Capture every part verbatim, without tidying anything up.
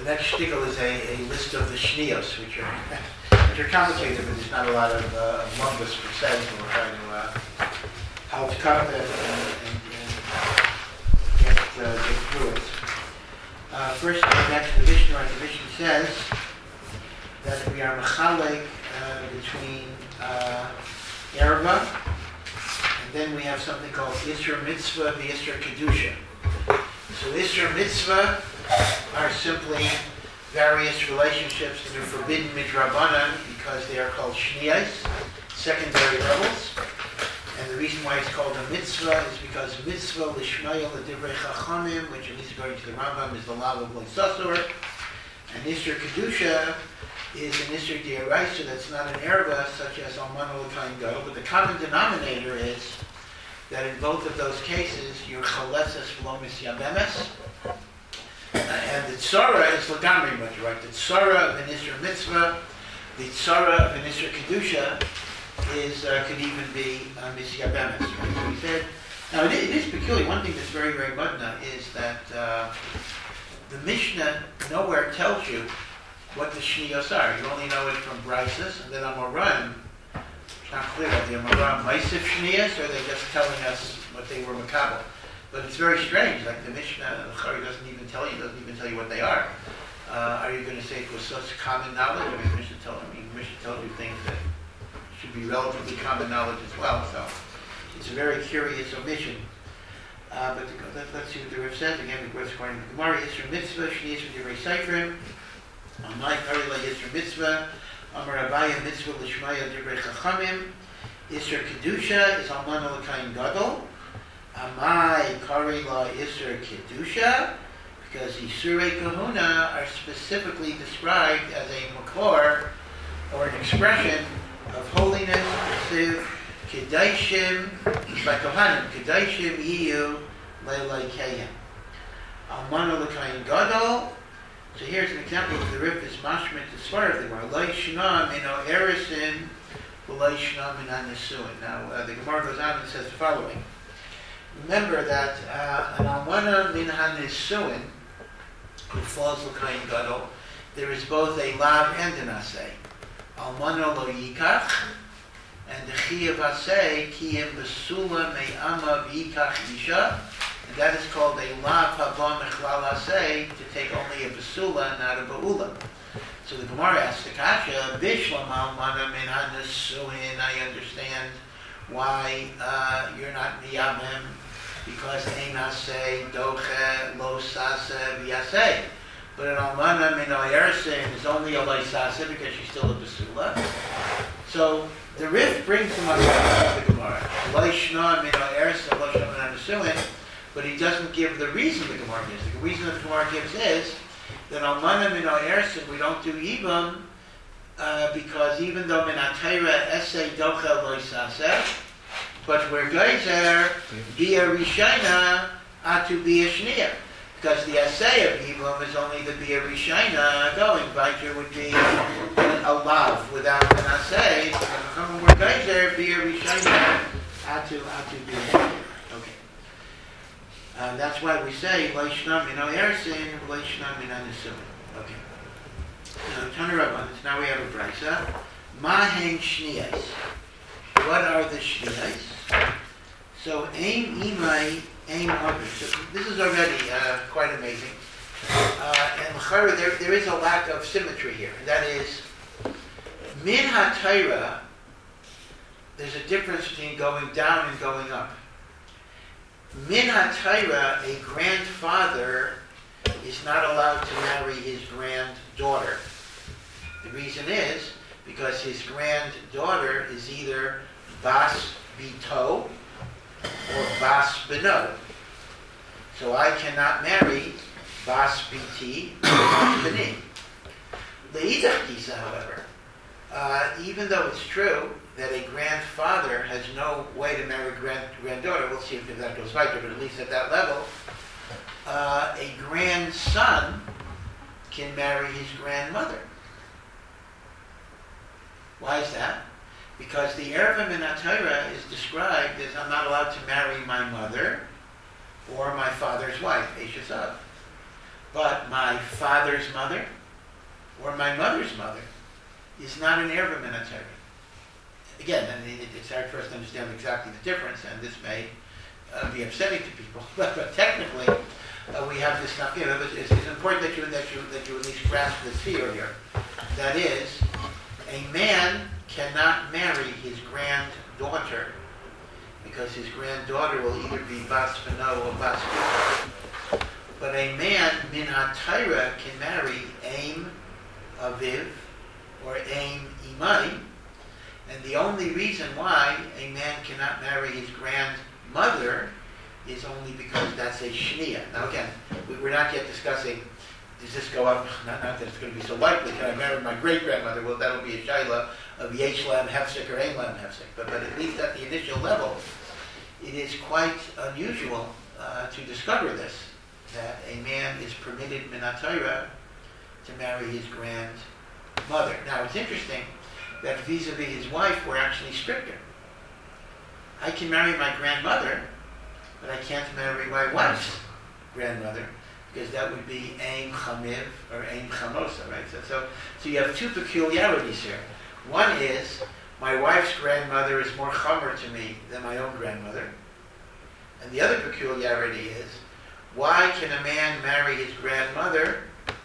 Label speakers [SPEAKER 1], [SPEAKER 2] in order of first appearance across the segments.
[SPEAKER 1] The next shtickle is a, a list of the shniyos, which are which are complicated, but there's not a lot of uh, lumbus per se, so we're trying to uh, how to cut it and, and, and get, uh, get through it. Uh, first, going back to the Mishnah, right? The Mishnah says that we are mechalek uh, between uh, erva, and then we have something called Isra Mitzvah, the Isra Kedusha. So Isra Mitzvah are simply various relationships that are forbidden midrabanan because they are called shniyos, secondary levels. And the reason why it's called a mitzvah is because mitzvah lishmayel l'divrei chachamim, which at least according to the Rambam is the law of loisasur, and Isra Kedusha is an Isra D'Oraisa that's not an erva such as almana l'kain gadol, but the common denominator is that in both of those cases you're chaleses v'lo misyabemes. Uh, and the tzara is lagamri much, right? The tzara of an Isra Mitzvah, the tzara of an Isra Kedusha is, uh, could even be uh, misyabemes, right? So we said, now it is, it is peculiar. One thing that's very, very mudna is that uh, the Mishnah nowhere tells you what the shniyos are. You only know it from Brises, and then Amoraim, it's not clear, are the Amoraim Maisif shniyos, or are they just telling us what they were makabel? But it's very strange, like the Mishnah, the Chari doesn't even tell you, doesn't even tell you what they are. Uh, are you going to say it was such common knowledge? I mean, the Mishnah tells, I mean, the Mishnah tells you things that should be relatively common knowledge as well, so it's a very curious omission. Uh, but the, let, let's see what the Riv says. Again, the according to the Gemara, Yisra Mitzvah, Shniyos V'Divrei Seifrim, Amai Kari La Yisra Mitzvah, Amar Abaya Mitzvah L'Shmaya Divrei Chachamim, Yisra Kedusha is Almana L'Kain Gadol, Amai Kari La Isra Kedusha, because Isurei Kahuna are specifically described as a makor, or an expression of holiness, Siv, Kedaishim, by Kohanim, Kedaishim Yiyu Leilai Kayim. Almana L'Kain Gadol, so here's an example of the Rif is mashmit to Svarah, the Gemara, Lai Shna Mino Erisin, Lai Shna Minan Nesuin. Now, uh, the Gemara goes on and says the following. Remember that uh, an almana min hanisuin, who falls l'kain gadol, there is both a lav and an asay. Almana lo yikach, and the chiyav asay kiyim besula me'ama v'yikach isha, and that is called a lav haba mechlal asay, to take only a besula, not a ba'ula. So the Gemara asks the kasha, bishlam almana min hanisuin, I understand why uh, you're not miyamim, because ein asay doche lo sase v'yasay. But an almana min o'ersin is only a lo sase because she's still a basula. So the Rif brings him up to the Gemara. Lo shna min o'ersin, lo shna min hanisuin, but he doesn't give the reason the Gemara gives. The reason that the Gemara gives is that almana min o'ersin we don't do ibam uh, because even though min atayra esay doche lo sase, but we're geyser be a rishayna atu be a shniya, because the assay of Yibum is only the be a rishayna going. Vajra would be a lav without an assay. So we're geyser be a rishayna atu atu be a shniya. Okay. Uh, that's why we say leishna min o'ersin, leishna min hanisuin. Okay. Now Tana Rabban. Now we have a brisa. Mahen shniyas. What are the shniyas? So, aim imai, aim others. So this is already uh, quite amazing. Uh, and there, there is a lack of symmetry here. And that is, min ha-taira, there's a difference between going down and going up. Min ha-taira, a grandfather is not allowed to marry his granddaughter. The reason is because his granddaughter is either bas bito or bas beno. So I cannot marry bas biti or bas beni. Le'idach gisa, however, uh, even though it's true that a grandfather has no way to marry grand granddaughter, we'll see if that goes right, but at least at that level, uh, a grandson can marry his grandmother. Why is that? Because the Erva min HaTorah is described as I'm not allowed to marry my mother or my father's wife, Eshes Av. but my father's mother or my mother's mother is not an erva min ha-Torah. Again, I mean, it, it's hard for us to understand exactly the difference, and this may uh, be upsetting to people. But, but technically, uh, we have this stuff here. It's, it's important that you that you that you at least grasp this here. Here, that is, a man cannot marry his granddaughter because his granddaughter will either be bas beno or bas bino. But a man min ha-Torah can marry aim aviv or aim imai. And the only reason why a man cannot marry his grandmother is only because that's a shnia. Now again, we're not yet discussing, does this go up, not, not that it's going to be so likely, can I marry my great-grandmother? Well, that'll be a shayla of yesh lam hefsek or ein lam hefsek. But, but at least at the initial level, it is quite unusual uh, to discover this, that a man is permitted min ha-Torah to marry his grandmother. Now it's interesting that vis-a-vis his wife were actually stricter. I can marry my grandmother, but I can't marry my wife's grandmother, because that would be aim chamiv or aim chamosa, right? So, so, so you have two peculiarities here. One is, my wife's grandmother is more chamer to me than my own grandmother. And the other peculiarity is, why can a man marry his grandmother,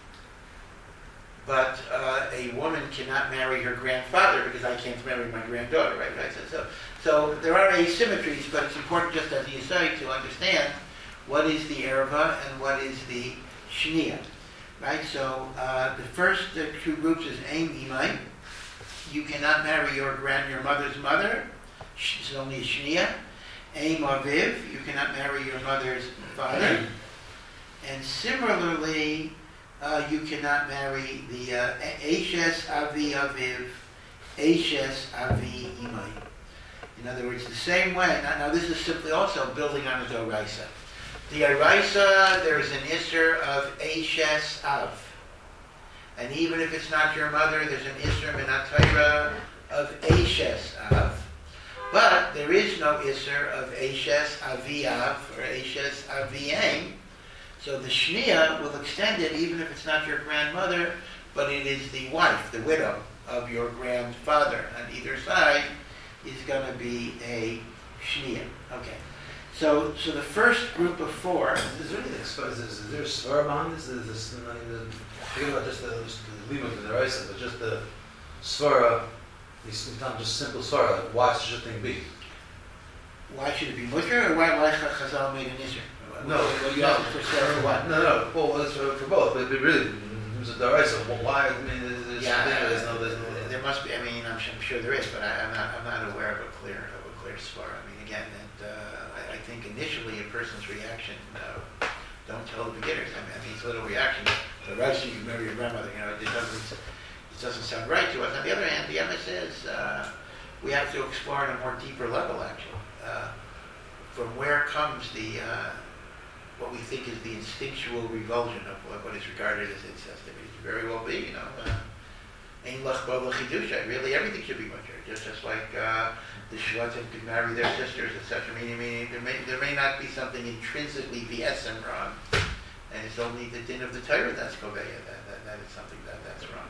[SPEAKER 1] but uh, a woman cannot marry her grandfather because I can't marry my granddaughter, right? right? So, so, so there are asymmetries, but it's important, just as you say, to understand what is the erva and what is the shnia, right? So uh, the first uh, two groups is aim imai. You cannot marry your grand, your mother's mother. It's only a shnia. Aim aviv. You cannot marry your mother's father. And similarly, Uh, you cannot marry the uh, Eishes Avi Aviv, Eishes Avi Imai. In other words, the same way. Now, now this is simply also building on the Doraisa. The Araisa, there is an Isser of Eishes Av. And even if it's not your mother, there's an Isser min ha-Torah of Eishes Av. But there is no Isser of Eishes Avi Av or Eishes Avi Aim. So the shnia will extend it even if it's not your grandmother, but it is the wife, the widow of your grandfather. On either side is going to be a shnia. Okay. So, so the first group of four.
[SPEAKER 2] Is there anything? Is, is, is there a svara behind this? Is this forget about just the limud and the raisa, but just the svara. It's not just simple svara. Like, why should the thing be?
[SPEAKER 1] Why should it be mutter, or why why Chazal made an issue?
[SPEAKER 2] No,
[SPEAKER 1] well, you asked for for what?
[SPEAKER 2] No, no. Well, it's for, for both. But, but really, it was a daraisa. Well, why? I mean, there's,
[SPEAKER 1] yeah,
[SPEAKER 2] there's no, there's no.
[SPEAKER 1] There must be. I mean, I'm, I'm sure there is, but I, I'm not. I'm not aware of a clear of a clear svara. I mean, again, and, uh, I, I think initially a person's reaction. Uh, don't tell the beginners. I mean, I mean, it's a little reaction. The right, you can marry your grandmother. You know, it doesn't. It doesn't sound right to us. On the other hand, the M S is. Uh, we have to explore on a more deeper level, actually. Uh, from where comes the. Uh, what we think is the instinctual revulsion of what, what is regarded as incest. I mean, it could very well be, you know, Ein lach bo l'chidusha. Really, everything should be mutter. Just, just like uh, the Shvatim could marry their sisters, et cetera. Meaning, meaning there may there may not be something intrinsically v'esem wrong, and it's only the din of the Torah that's koveya, that, that that is something that that's wrong.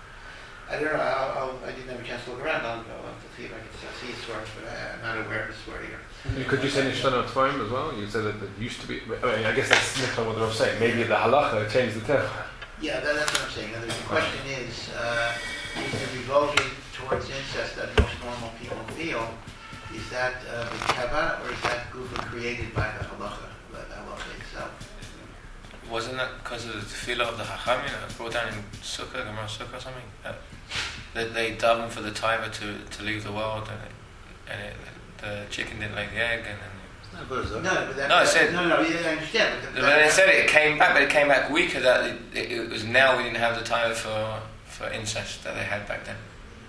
[SPEAKER 1] I don't know. I'll, I'll, I didn't have a chance to look around. I'll go I'll have to see if I can see a source, but I, I'm not aware of a source here.
[SPEAKER 3] Could you say Nishtana Tvarim as well? You said that it used to be. I mean, I guess that's Nishtana what I'm saying. Maybe the halacha changed the term.
[SPEAKER 1] Yeah, that, that's what I'm saying. Now, the question is, uh, is the revulsion towards incest that most normal people feel, is that uh, b'tava or is that gufa created by the halacha, the halacha itself?
[SPEAKER 4] Wasn't that because of the tefillah of the Chachamim that brought down in Sukkah, Gemara Sukkah or something? Uh, that they daven for the timer to, to leave the world, and, it, and it, the chicken didn't lay the egg, and then.
[SPEAKER 2] It's not good,
[SPEAKER 1] No, but that,
[SPEAKER 4] No, I
[SPEAKER 1] that,
[SPEAKER 4] said-
[SPEAKER 1] no, no, yeah, I understand. But,
[SPEAKER 4] But they said it came back, but it came back weaker. That it, it, it was now we didn't have the time for for incest that they had back then.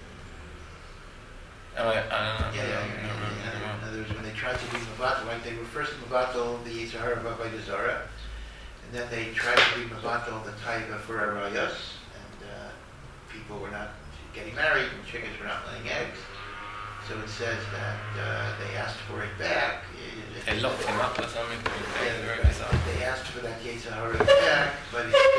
[SPEAKER 4] Am I, I don't know.
[SPEAKER 1] Yeah, yeah,
[SPEAKER 4] I
[SPEAKER 1] yeah,
[SPEAKER 4] don't
[SPEAKER 1] yeah,
[SPEAKER 4] remember.
[SPEAKER 1] yeah. In other words, when they tried to be Mavatal, right, they were first Mavatal, the Yitzhahara by the Zara, and then they tried to be Mavatal, the Taiva for Arayos, and uh, people were not getting married, and chickens were not laying eggs. So it says that uh, they asked for it back. It,
[SPEAKER 4] They locked him up or something.
[SPEAKER 1] Yeah,
[SPEAKER 4] Very
[SPEAKER 1] right.
[SPEAKER 4] bizarre.
[SPEAKER 1] They asked for that Yitzhahara back, but it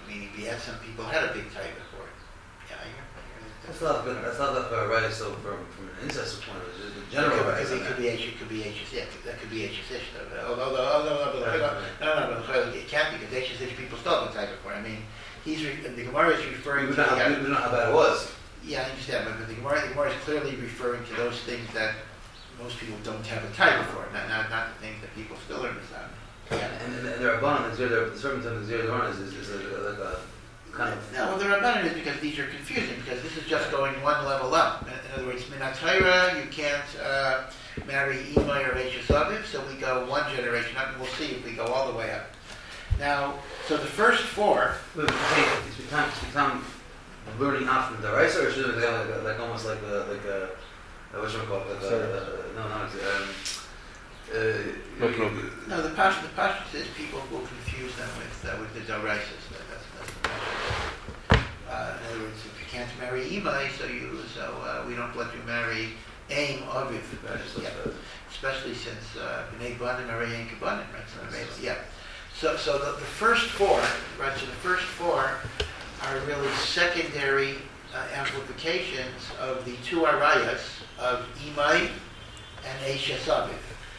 [SPEAKER 1] meaning we had some people had a big taiva for it. Yeah, I hear, I hear that.
[SPEAKER 2] That's not good. That's not that far right. So from from an incest point of view, the general right.
[SPEAKER 1] Because it could be H, it could be H S, yeah, that could be H S ish though. Although, although, although, no, no, no, no, it can't be because H S ish people still have a taiva for it. I mean, he's re, the Gemara is referring
[SPEAKER 2] We
[SPEAKER 1] to.
[SPEAKER 2] don't know,
[SPEAKER 1] The,
[SPEAKER 2] we don't know how bad it was.
[SPEAKER 1] yeah, I understand, but the Gemara, the Gemara is clearly referring to those things that most people don't have a taiva for, not not not the things that people still are missing. Yeah.
[SPEAKER 2] And, and, and there are bonds. The servant of the zero is, is, is a, like a kind of.
[SPEAKER 1] No, well, the Rabbanan is because these are confusing, because this is just going one level up. In, in other words, Minat Torah, you can't uh, marry Imai or Eishes Aviv, so we go one generation up, and we'll see if we go all the way up. Now, so the first four.
[SPEAKER 2] Wait, but hey, it's become, it's become learning out from the right, or should it be like, like, like almost like a, like a, uh, what should we call it? Like a, uh, no, no, it's, um, uh,
[SPEAKER 3] No
[SPEAKER 2] you-
[SPEAKER 3] problem.
[SPEAKER 1] No, the Pasha, the Pasha says people will confuse them with uh, with the Doraisas. That, that's, that's the Pasha. Uh, in other words, if you can't marry Imai, so you so uh, we don't let you marry Aim Aviv. Yeah. Especially since Bnei Banim are Ein Kebanim, right? So, right, yeah. So, so the, the first four, right? So the first four are really secondary uh, amplifications of the two arayas of Imai and Eishes Aviv.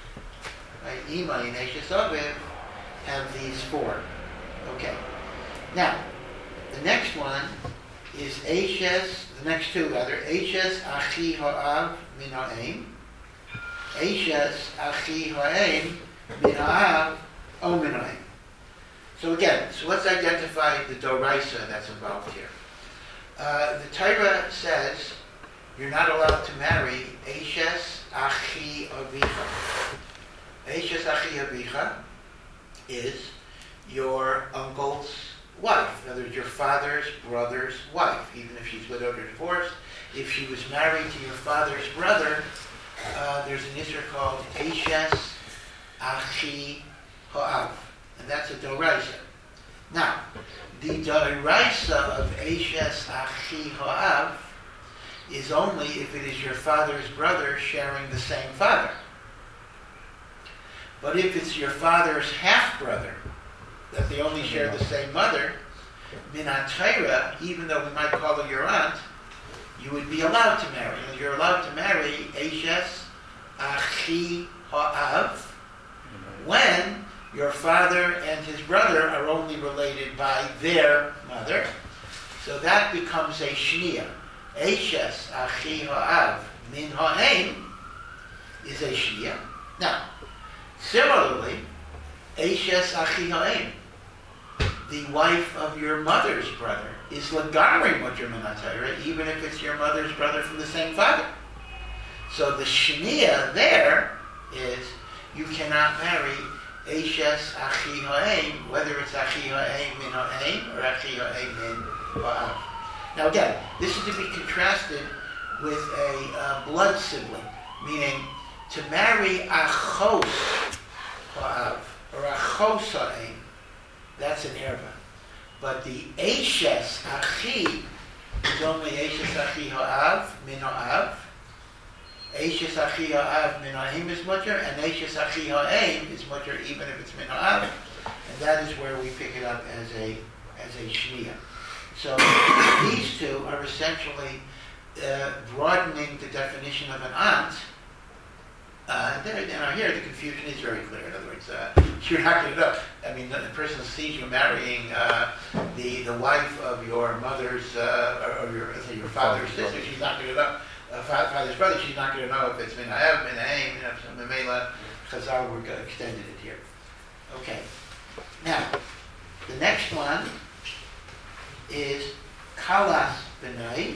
[SPEAKER 1] Right? Imai and Eishes Aviv have these four. Okay. Now, the next one is Eishes. The next two rather. Eishes Achi Ha'av Min Ha'aim. Eishes Achi Ha'aim Min Ha'av O Min Ha'aim. So again, so let's identify the Doraisa that's involved here. Uh, the Torah says you're not allowed to marry Eishes Achi Avicha. Eishes Achi Avicha is your uncle's wife. In other words, your father's brother's wife, even if she's widowed or divorced. If she was married to your father's brother, uh, there's an issue called Eishes Achi Ha'av. And that's a Doraisa. Now, the Doraisa of Eishes Achi Ha'av is only if it is your father's brother sharing the same father. But if it's your father's half-brother, that they only share the same mother, Minat Torah, even though we might call her your aunt, you would be allowed to marry. You're allowed to marry Eishes Achi Ha'av when your father and his brother are only related by their mother. So that becomes a Shniya. Eishes Achi Ha'av Min Ha'aim is a Shniya. Now, similarly, Eishes Achi Ha'aim, the wife of your mother's brother, is Lagamri Mutter Minat Torah, even if it's your mother's brother from the same father. So the Shniya there is you cannot marry Eishes Achi Ha'aim, whether it's Achi Ha'aim Min Ha'aim or Achi Ha'aim Min Ha'av. Now again, this is to be contrasted with a uh, blood sibling, meaning to marry Achos Ha'av or Achos Ha'aim, that's an erva. But the Eishes Achi is only Eishes Achi Ha'av Min Ha'av. Eishes Achi Ha'av Min Ha'aim is mutter, and Eishes Achi Ha'aim is mutter even if it's Min Ha'av. And that is where we pick it up as a as a Shniya. So these two are essentially uh, broadening the definition of an aunt. Uh, there, you know, here the confusion is very clear. In other words, uh, you're not going to know. I mean, the, the person sees you marrying uh, the the wife of your mother's uh, or, or your say your father's sister. She's not going to know. Uh, father's brother. She's not going to know if it's min ha'ev, min ha'aim, you know, some memela. Chazal were extended it here. Okay. Now, the next one is kalas benai,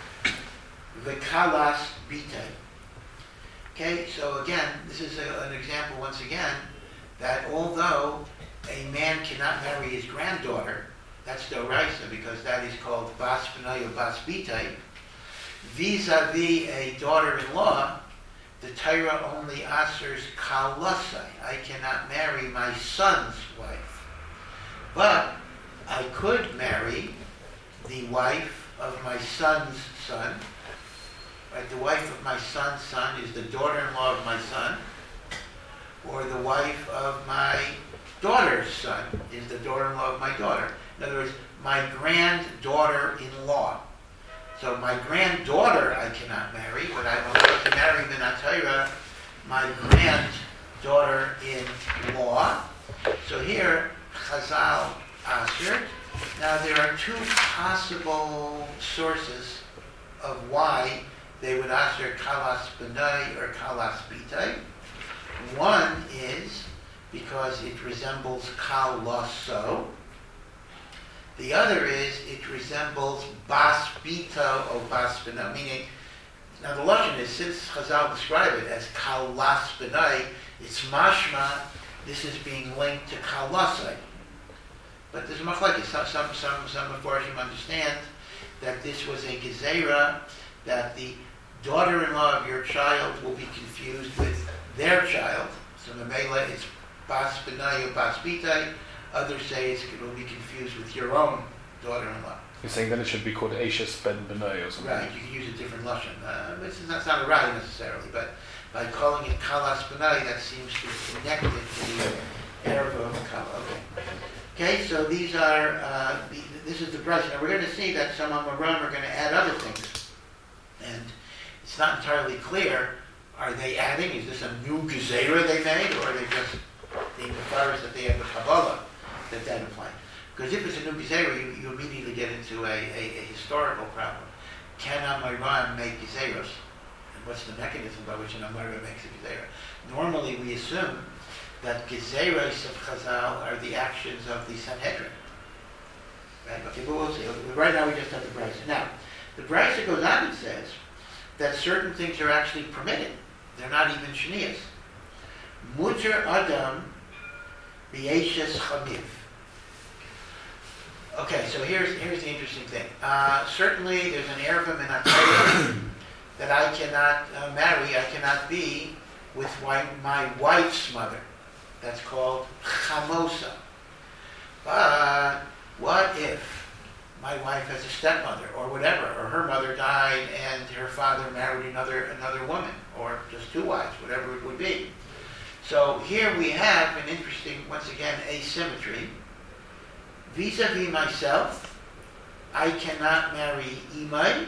[SPEAKER 1] v'kalas bitay. Okay, so again, this is a, an example once again that although a man cannot marry his granddaughter, that's doraisa because that is called bas benai or bas bitay, vis-a-vis a daughter-in-law, the Torah only asers kalasai. I cannot marry my son's wife. But I could marry the wife of my son's son. Right? The wife of my son's son is the daughter-in-law of my son. Or the wife of my daughter's son is the daughter-in-law of my daughter. In other words, my granddaughter-in-law. So my granddaughter I cannot marry, but I'm allowed to marry Minatayra, my granddaughter-in-law. So here, Chazal Asher. Now there are two possible sources of why they would Asher Kalas Benai or Kalas Bitai. One is because it resembles Kal Lasso. The other is it resembles Bas Bita or Bas Bina, meaning, now the Lashon is, since Chazal describe it as Kal Las Benai, it's mashma, this is being linked to Kal Lasai. But there's a machlokes. Some, some, some, some of Farshim understand that this was a gezerah, that the daughter-in-law of your child will be confused with their child. So Mamela, it's Bas Benai or Bas Bitai. Others say it's, it will be confused with your own daughter-in-law.
[SPEAKER 3] You're saying then it should be called Ashes ben Benai or something?
[SPEAKER 1] Right, you can use a different lashon. Uh, it's not, it's not a right necessarily, but by calling it Kalas Benai, that seems to connect it to the Erev of Kala. Okay. Okay, so these are, uh, the, this is the brush. Now we're going to see that some Amoram are going to add other things. And it's not entirely clear, are they adding, is this a new gezerah they made, or are they just being the forest that they have the Kabbalah that that apply? Because if it's a new gezerah, you, you immediately get into a, a, a historical problem. Can Amoram make gezerahs? And what's the mechanism by which an Amoram makes a gezerah? Normally we assume that gezerahs of Chazal are the actions of the Sanhedrin. Right? Okay, but we'll see. Right now we just have the Brisa. Now, the Brisa goes on and says that certain things are actually permitted. They're not even shniyas. Mutter Adam b'yeshes chamiv. Okay, so here's here's the interesting thing. Uh, certainly there's an erva minatayah that I cannot uh, marry, I cannot be with my, my wife's mother. That's called chamosa. But what if my wife has a stepmother or whatever, or her mother died and her father married another another woman, or just two wives, whatever it would be. So here we have an interesting, once again, asymmetry. Vis-a-vis myself, I cannot marry Imai,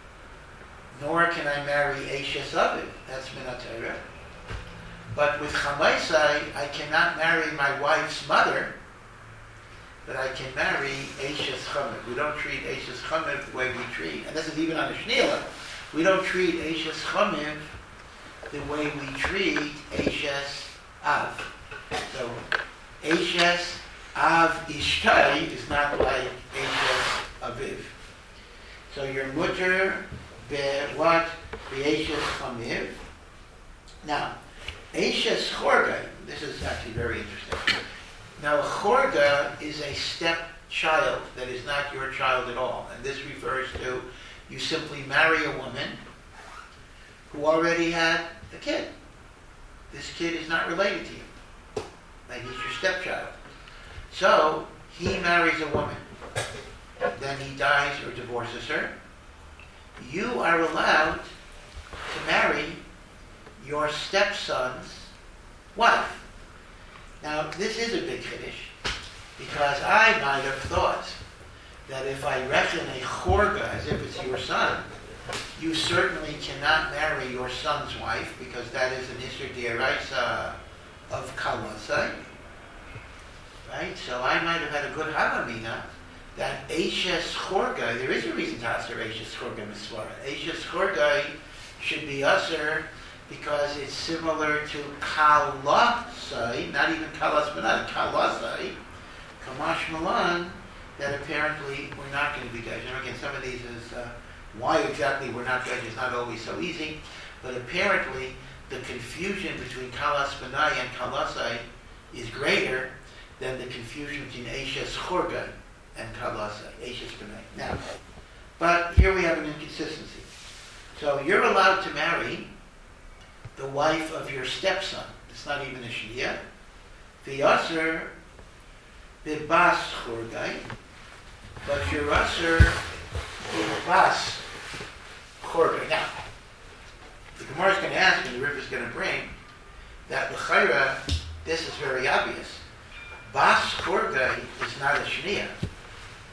[SPEAKER 1] nor can I marry Eishes Aviv. That's Minatayra. But with Chamaisai, I cannot marry my wife's mother, but I can marry Eishes Chamiv. We don't treat Eishes Chamiv the way we treat, and this is even on the Shneila, we don't treat Eishes Chamiv the way we treat Eishes Av. So, Eishes Av Ishtai is not like Eishes Aviv. So your mutter be what? Be Eishes Chamiv. Now, Eishes Chorga, this is actually very interesting. Now, a Chorga is a stepchild that is not your child at all. And this refers to you simply marry a woman who already had a kid. This kid is not related to you. Like he's your stepchild. So, he marries a woman. Then he dies or divorces her. You are allowed to marry your stepson's wife. Now, this is a big finish, because I might have thought that if I reckon a chorga as if it's your son, you certainly cannot marry your son's wife, because that is an Isser D'Oraisa of Kalasai. Right? So I might have had a good Havamina that Eishes Chorga, there is a reason to Aser Eishes Chorga Misvara. Eishes Chorga should be Aser because it's similar to Kalasai, not even Kalas, but not Kalasai, Kamash Malan, that apparently we're not going to be judged. And again, some of these is, uh, why exactly we're not judged is not always so easy, but apparently the confusion between Kalas Benai and Kalasai is greater than the confusion between Eishes Chorga and Kalasai, Eishes Benai. Now, but here we have an inconsistency. So you're allowed to marry the wife of your stepson. It's not even a Shniya. V'yaser b'bas Chorgai, but you're Aser b'bas Chorgai. Now, the Gemara is going to ask, and the River is going to bring, that l'chayra, this is very obvious. Bas Chorgai is not a Shniya. Bas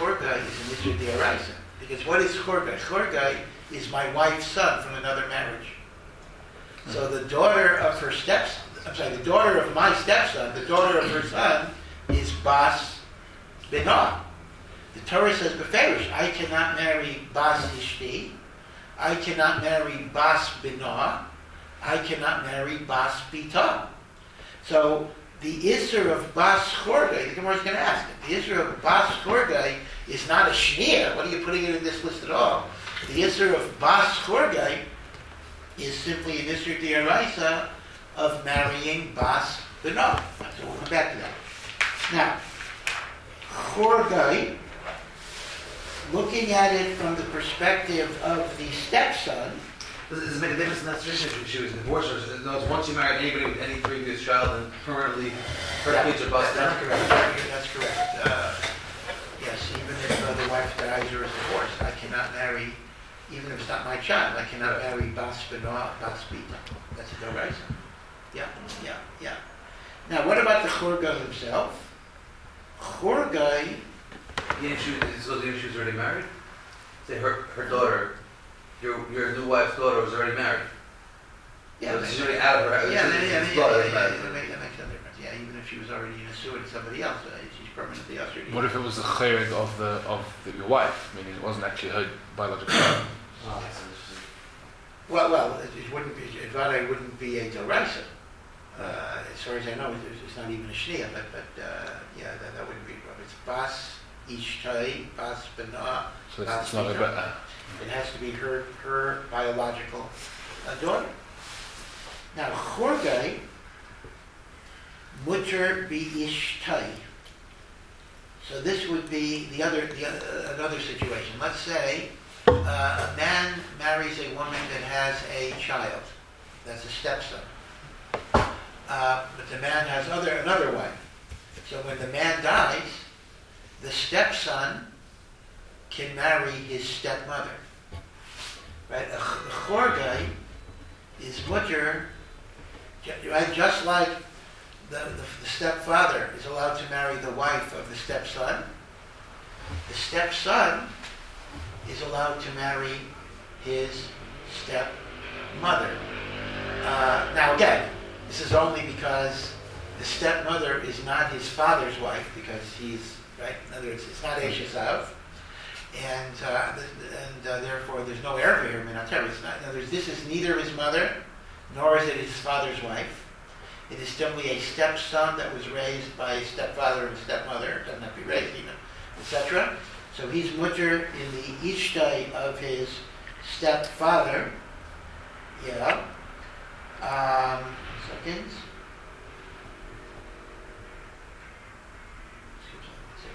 [SPEAKER 1] chorgai is an Isser D'Oraisa. Because what is chorgai? Chorgai is my wife's son from another marriage. So the daughter of her steps, I'm sorry, the daughter of my stepson, the daughter of her son, is Bas Binah. The Torah says, Beferish, I cannot marry Bas Ishti, I cannot marry Bas Binah, I cannot marry Bas Bita. So the Isser of Bas Chorgai, the Gemara is going to ask it, the Isser of Bas Chorgai is not a Shnia. What are you putting it in this list at all? The Isser of Bas Chorgai is simply an Isser D'Oraisa of marrying Bas Binah. So we'll come back to that. Now, Chorgai, looking at it from the perspective of the stepson,
[SPEAKER 2] Does does it make a difference in that situation if she was divorced? Or in other words, once you married anybody with any previous child, then permanently her
[SPEAKER 1] yeah,
[SPEAKER 2] kids are busted
[SPEAKER 1] that's
[SPEAKER 2] out?
[SPEAKER 1] correct. That's correct. Uh, yes, even if uh, the wife dies or is divorced, I cannot marry, even if it's not my child, I cannot
[SPEAKER 2] Yeah.
[SPEAKER 1] marry Bas Binah, Bas Bita. That's a D'Oraisa. Yeah, yeah, yeah. Now, what about the Chorgai himself? Chorgai,
[SPEAKER 2] Even if she was, so even if she was already married? Say her, her daughter, your your new wife's daughter was already married.
[SPEAKER 1] yeah,
[SPEAKER 2] So
[SPEAKER 1] maybe-
[SPEAKER 2] she's already out of her.
[SPEAKER 1] yeah,
[SPEAKER 2] it's-
[SPEAKER 1] yeah,
[SPEAKER 2] it's-
[SPEAKER 1] yeah,
[SPEAKER 2] it's
[SPEAKER 1] yeah,
[SPEAKER 2] blood,
[SPEAKER 1] yeah,
[SPEAKER 2] it's
[SPEAKER 1] yeah,
[SPEAKER 2] not-
[SPEAKER 1] yeah, that makes that makes no difference. Yeah, even if she was already in a sewer with somebody else, uh, she's permanently ushered in.
[SPEAKER 3] What if it was the chayred of the of the, your wife, meaning it wasn't actually her biological son?
[SPEAKER 2] Oh, that's interesting.
[SPEAKER 1] Well, well, it, it wouldn't be, Advada wouldn't be a D'Oraisa. Uh, as far as I know, it's, it's not even a Shnia, but, but uh, yeah, that, that wouldn't be, it's Bas Ishtai, Bas Binah.
[SPEAKER 3] So it's, it's not a better.
[SPEAKER 1] It has to be her, her biological uh, daughter. Now, Chorgai, Mutter bi Ishtai. So this would be the other, the, uh, another situation. Let's say uh, a man marries a woman that has a child. That's a stepson. Uh, but the man has other another wife. So when the man dies, the stepson can marry his stepmother. Right? A ch- the chorgai is mutter, ju- right? Just like the, the, the stepfather is allowed to marry the wife of the stepson, the stepson is allowed to marry his stepmother. Uh, now again, this is only because the stepmother is not his father's wife, because he's, right, in other words, it's not Eshesav, and uh, th- and uh, therefore there's no heir for him in Ater. It's not, in other words, this is neither his mother, nor is it his father's wife. It is simply a stepson that was raised by a stepfather and stepmother, it doesn't have to be raised even, et cetera. So he's mutter in the ishtai of his stepfather. Yeah. Um, seconds. Excuse me, one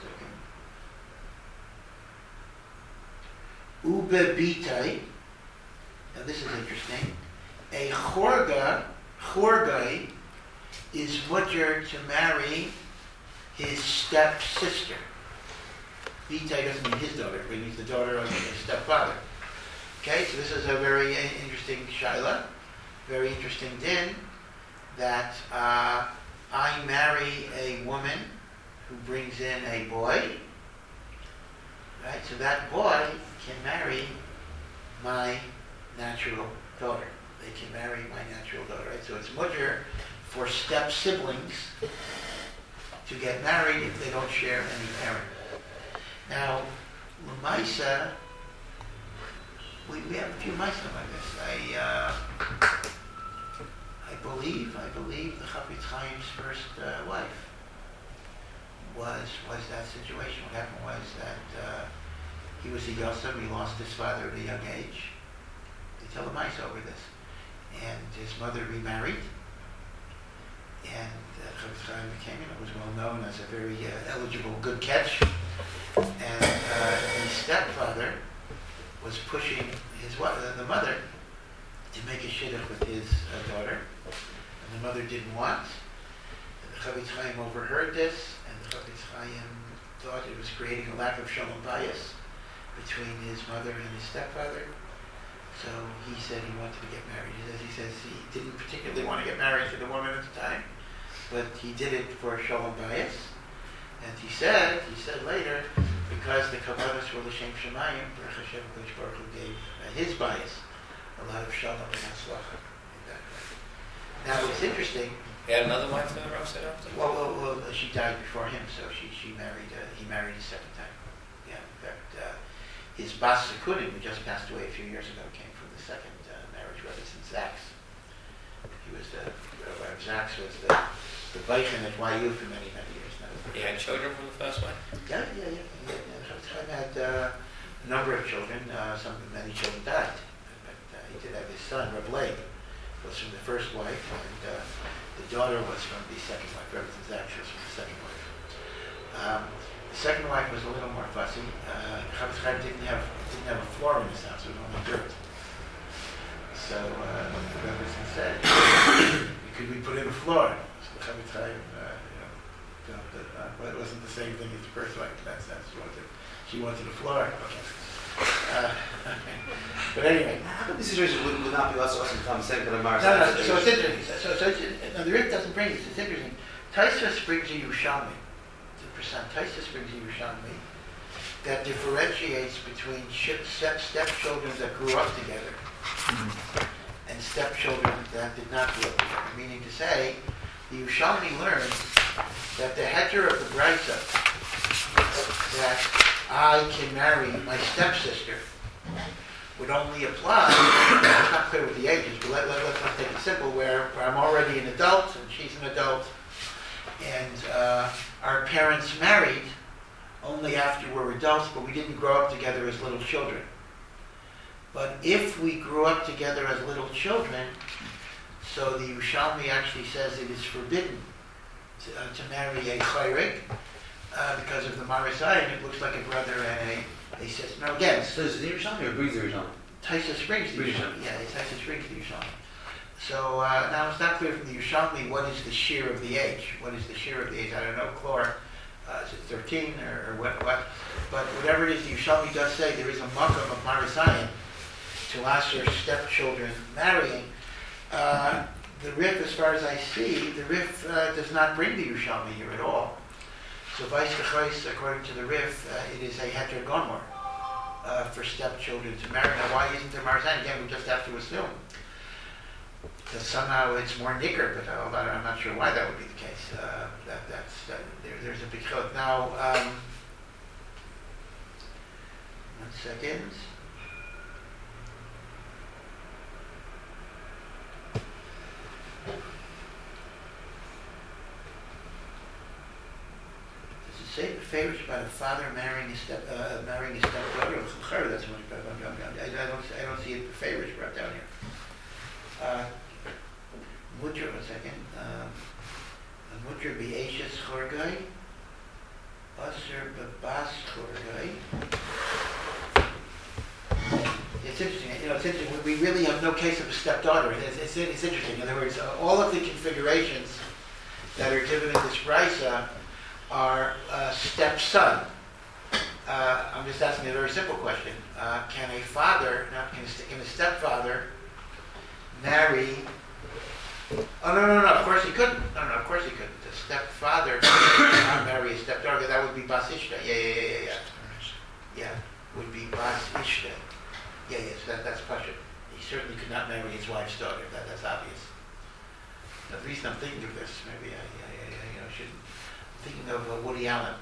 [SPEAKER 1] second here, one second. Ube bitai. Now this is interesting. A chorga, chorgai, is mutter to marry his stepsister. Bitai doesn't mean his daughter, but it means the daughter of his stepfather. Okay, so this is a very uh, interesting shaila, very interesting din, that uh, I marry a woman who brings in a boy, right? So that boy can marry my natural daughter. They can marry my natural daughter, right? So it's mutter for step siblings to get married if they don't share any parent. Now, L'maisa, we, we have a few Maisa like this. I, uh, I believe, I believe the Chafetz Chaim's first uh, wife was was that situation. What happened was that uh, he was a Yosem, he lost his father at a young age. They tell the Maisa over this. And his mother remarried, and uh, Chafetz Chaim became, you know, was well known as a very uh, eligible good catch. And uh, his stepfather was pushing his wife, the mother, to make a shidduch with his uh, daughter, and the mother didn't want. And the Chafetz Chaim overheard this, and the Chafetz Chaim thought it was creating a lack of shalom bayis between his mother and his stepfather. So he said he wanted to get married. He says he says he didn't particularly want to get married to the woman at the time, but he did it for shalom bayis. And he said, he said later, because because the Kabbalahs were l'shem Shemayim, Baruch Hashem, Kodesh Baruch Hu gave uh, his bias a lot of shalom and hatzlacha in that way. Now it's interesting.
[SPEAKER 4] He had another wife that Rav said after?
[SPEAKER 1] Well, well, well, uh, she died before him, so she she married. Uh, he married a second time. Yeah, in fact, uh, his Bas Sekudim, who just passed away a few years ago, came from the second uh, marriage, Rebbe Zaks. He was the Rebbe Zaks was the the Beichen at Y U for many many years now.
[SPEAKER 4] He had children from the first wife?
[SPEAKER 1] Yeah, yeah, yeah. He had, uh, Chaim had uh, a number of children. Uh, some many children died, but uh, he did have his son, Reb Leib, was from the first wife, and uh, the daughter was from the second wife. Rebbe Zaks was from the second wife. Um, the second wife was a little more fussy. Uh, Chaim Chaim didn't have didn't have a floor in his house; it was only dirt. So uh, the Rebbe said, "Could we put in a floor?" So Chaim Chaim, uh, you know, felt that uh, well, it wasn't the same thing as the first wife. That's that's she wanted. She wanted a floor. Okay. Uh, but anyway.
[SPEAKER 2] How come this situation would, would not be us us in the same kind of marriage?
[SPEAKER 1] No, no. So it's interesting. So, so it's, no, the Rif doesn't bring this. It's interesting. Taisvus brings a Yerushalmi. The percent Taisvus brings a Yerushalmi that differentiates between step stepchildren that grew up together and stepchildren that did not grow up together. Meaning to say, the Yerushalmi learns that the heter of the Brisa that I can marry my stepsister would only apply, it's not clear with the ages, but let, let, let's take it simple, where, where I'm already an adult and she's an adult, and uh, our parents married only after we're adults, but we didn't grow up together as little children. But if we grew up together as little children, so the Yerushalmi actually says it is forbidden to, uh, to marry a chayrik, uh, because of the Marisayan, it looks like a brother and a, a sister. Now again,
[SPEAKER 2] So is it Yerushalmi or brings the Yerushalmi?
[SPEAKER 1] Taisa Springs, the
[SPEAKER 2] Brings
[SPEAKER 1] Yerushalmi. Yeah, Taisa Springs, the Yerushalmi. So uh, now it's not clear from the Yerushalmi what is the shear of the age. What is the shear of the age? I don't know, Chlor, uh, is it thirteen or, or what, what? But whatever it is, the Yerushalmi does say there is a makam of Marisayan to asher stepchildren marrying. Uh, the Rif, as far as I see, the Rif uh, does not bring the Yerushalmi here at all. So Vice Chais, according to the Rif, uh, it is a heter gomor uh, for stepchildren to marry. Now, why isn't there Marisayan? Again, we just have to assume that somehow it's more nicker, but uh, I'm not sure why that would be the case. Uh, that, that's, that, there, there's a big chiluk. Now, um, one second. Does it say the favors about a father marrying a step, uh, marrying a stepbrother? That's much better. I, I don't, I don't see it. The favors brought down here. Uh, Mudra, one second. Um, Mudra be Ashes Chorgai. Usher Babas Chorgai. It's interesting. You know, it's interesting. We really have no case of a stepdaughter. It's, it's, it's interesting. In other words, uh, all of the configurations that are given in this brisa are uh, stepson. Uh, I'm just asking a very simple question. Uh, can a father, now, can a, st- can a stepfather marry? Oh no, no, no! Of course he couldn't. No, no, of course he couldn't. The stepfather could not marry a stepdaughter. That would be bas ishta. Yeah, yeah, yeah, yeah, yeah. Yeah, would be bas ishta. Yeah, yes, that, that's Pasha. He certainly could not marry his wife's daughter. That, that's obvious. Now, the reason I'm thinking of this, maybe I, I, I you know, should. I'm thinking of uh, Woody Allen.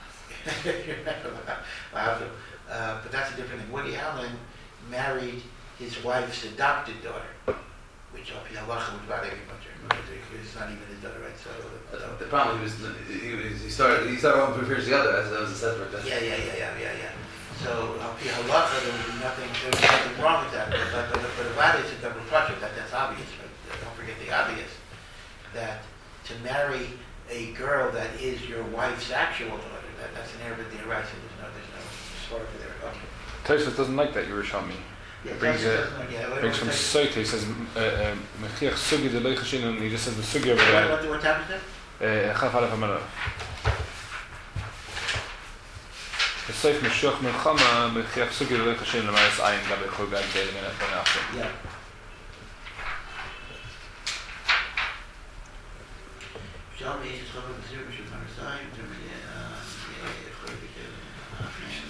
[SPEAKER 1] uh, but that's a different thing. Woody Allen married his wife's adopted daughter, which up in halacha would bother everybody. It's not even his daughter, right? So, so
[SPEAKER 2] The problem was he, was, he started he started one prefers the other as that was a separate. That's
[SPEAKER 1] yeah, yeah, yeah, yeah, yeah, yeah. So up in halacha there would be nothing, there would be nothing wrong with that. But but, but about it, it's a double project. That that's obvious. But uh, don't forget the obvious that to marry a girl that is your wife's actual daughter, that, that's an Arab Diraisa. There's no, there's no sort for there. Okay.
[SPEAKER 3] Tosfos doesn't like that Yerushalmi.
[SPEAKER 1] Yeah,
[SPEAKER 3] brings
[SPEAKER 1] Tosfos
[SPEAKER 3] a,
[SPEAKER 1] doesn't like- yeah, what-
[SPEAKER 3] brings from
[SPEAKER 1] what-
[SPEAKER 3] Soita. He says, "Mechiach sugi de leichashin," and he just says the sugi over
[SPEAKER 1] What,
[SPEAKER 3] there.
[SPEAKER 1] what, what time is that?
[SPEAKER 3] Chaf alef amalav. The Soif meshuach melchama mechiach sugi de leichashin lemaris ayin gabe chogad delim en atbanafim.
[SPEAKER 1] Yeah. Shalom, Jesus, Chava, B'Zir, B'Shul, Marasai, B'Zir, B'Zir, B'Zir, B'Zir, B'Zir, B'Zir, B'Zir, B'Zir, B'Zir, B'Zir, B'Zir, B'Zir, B'Zir,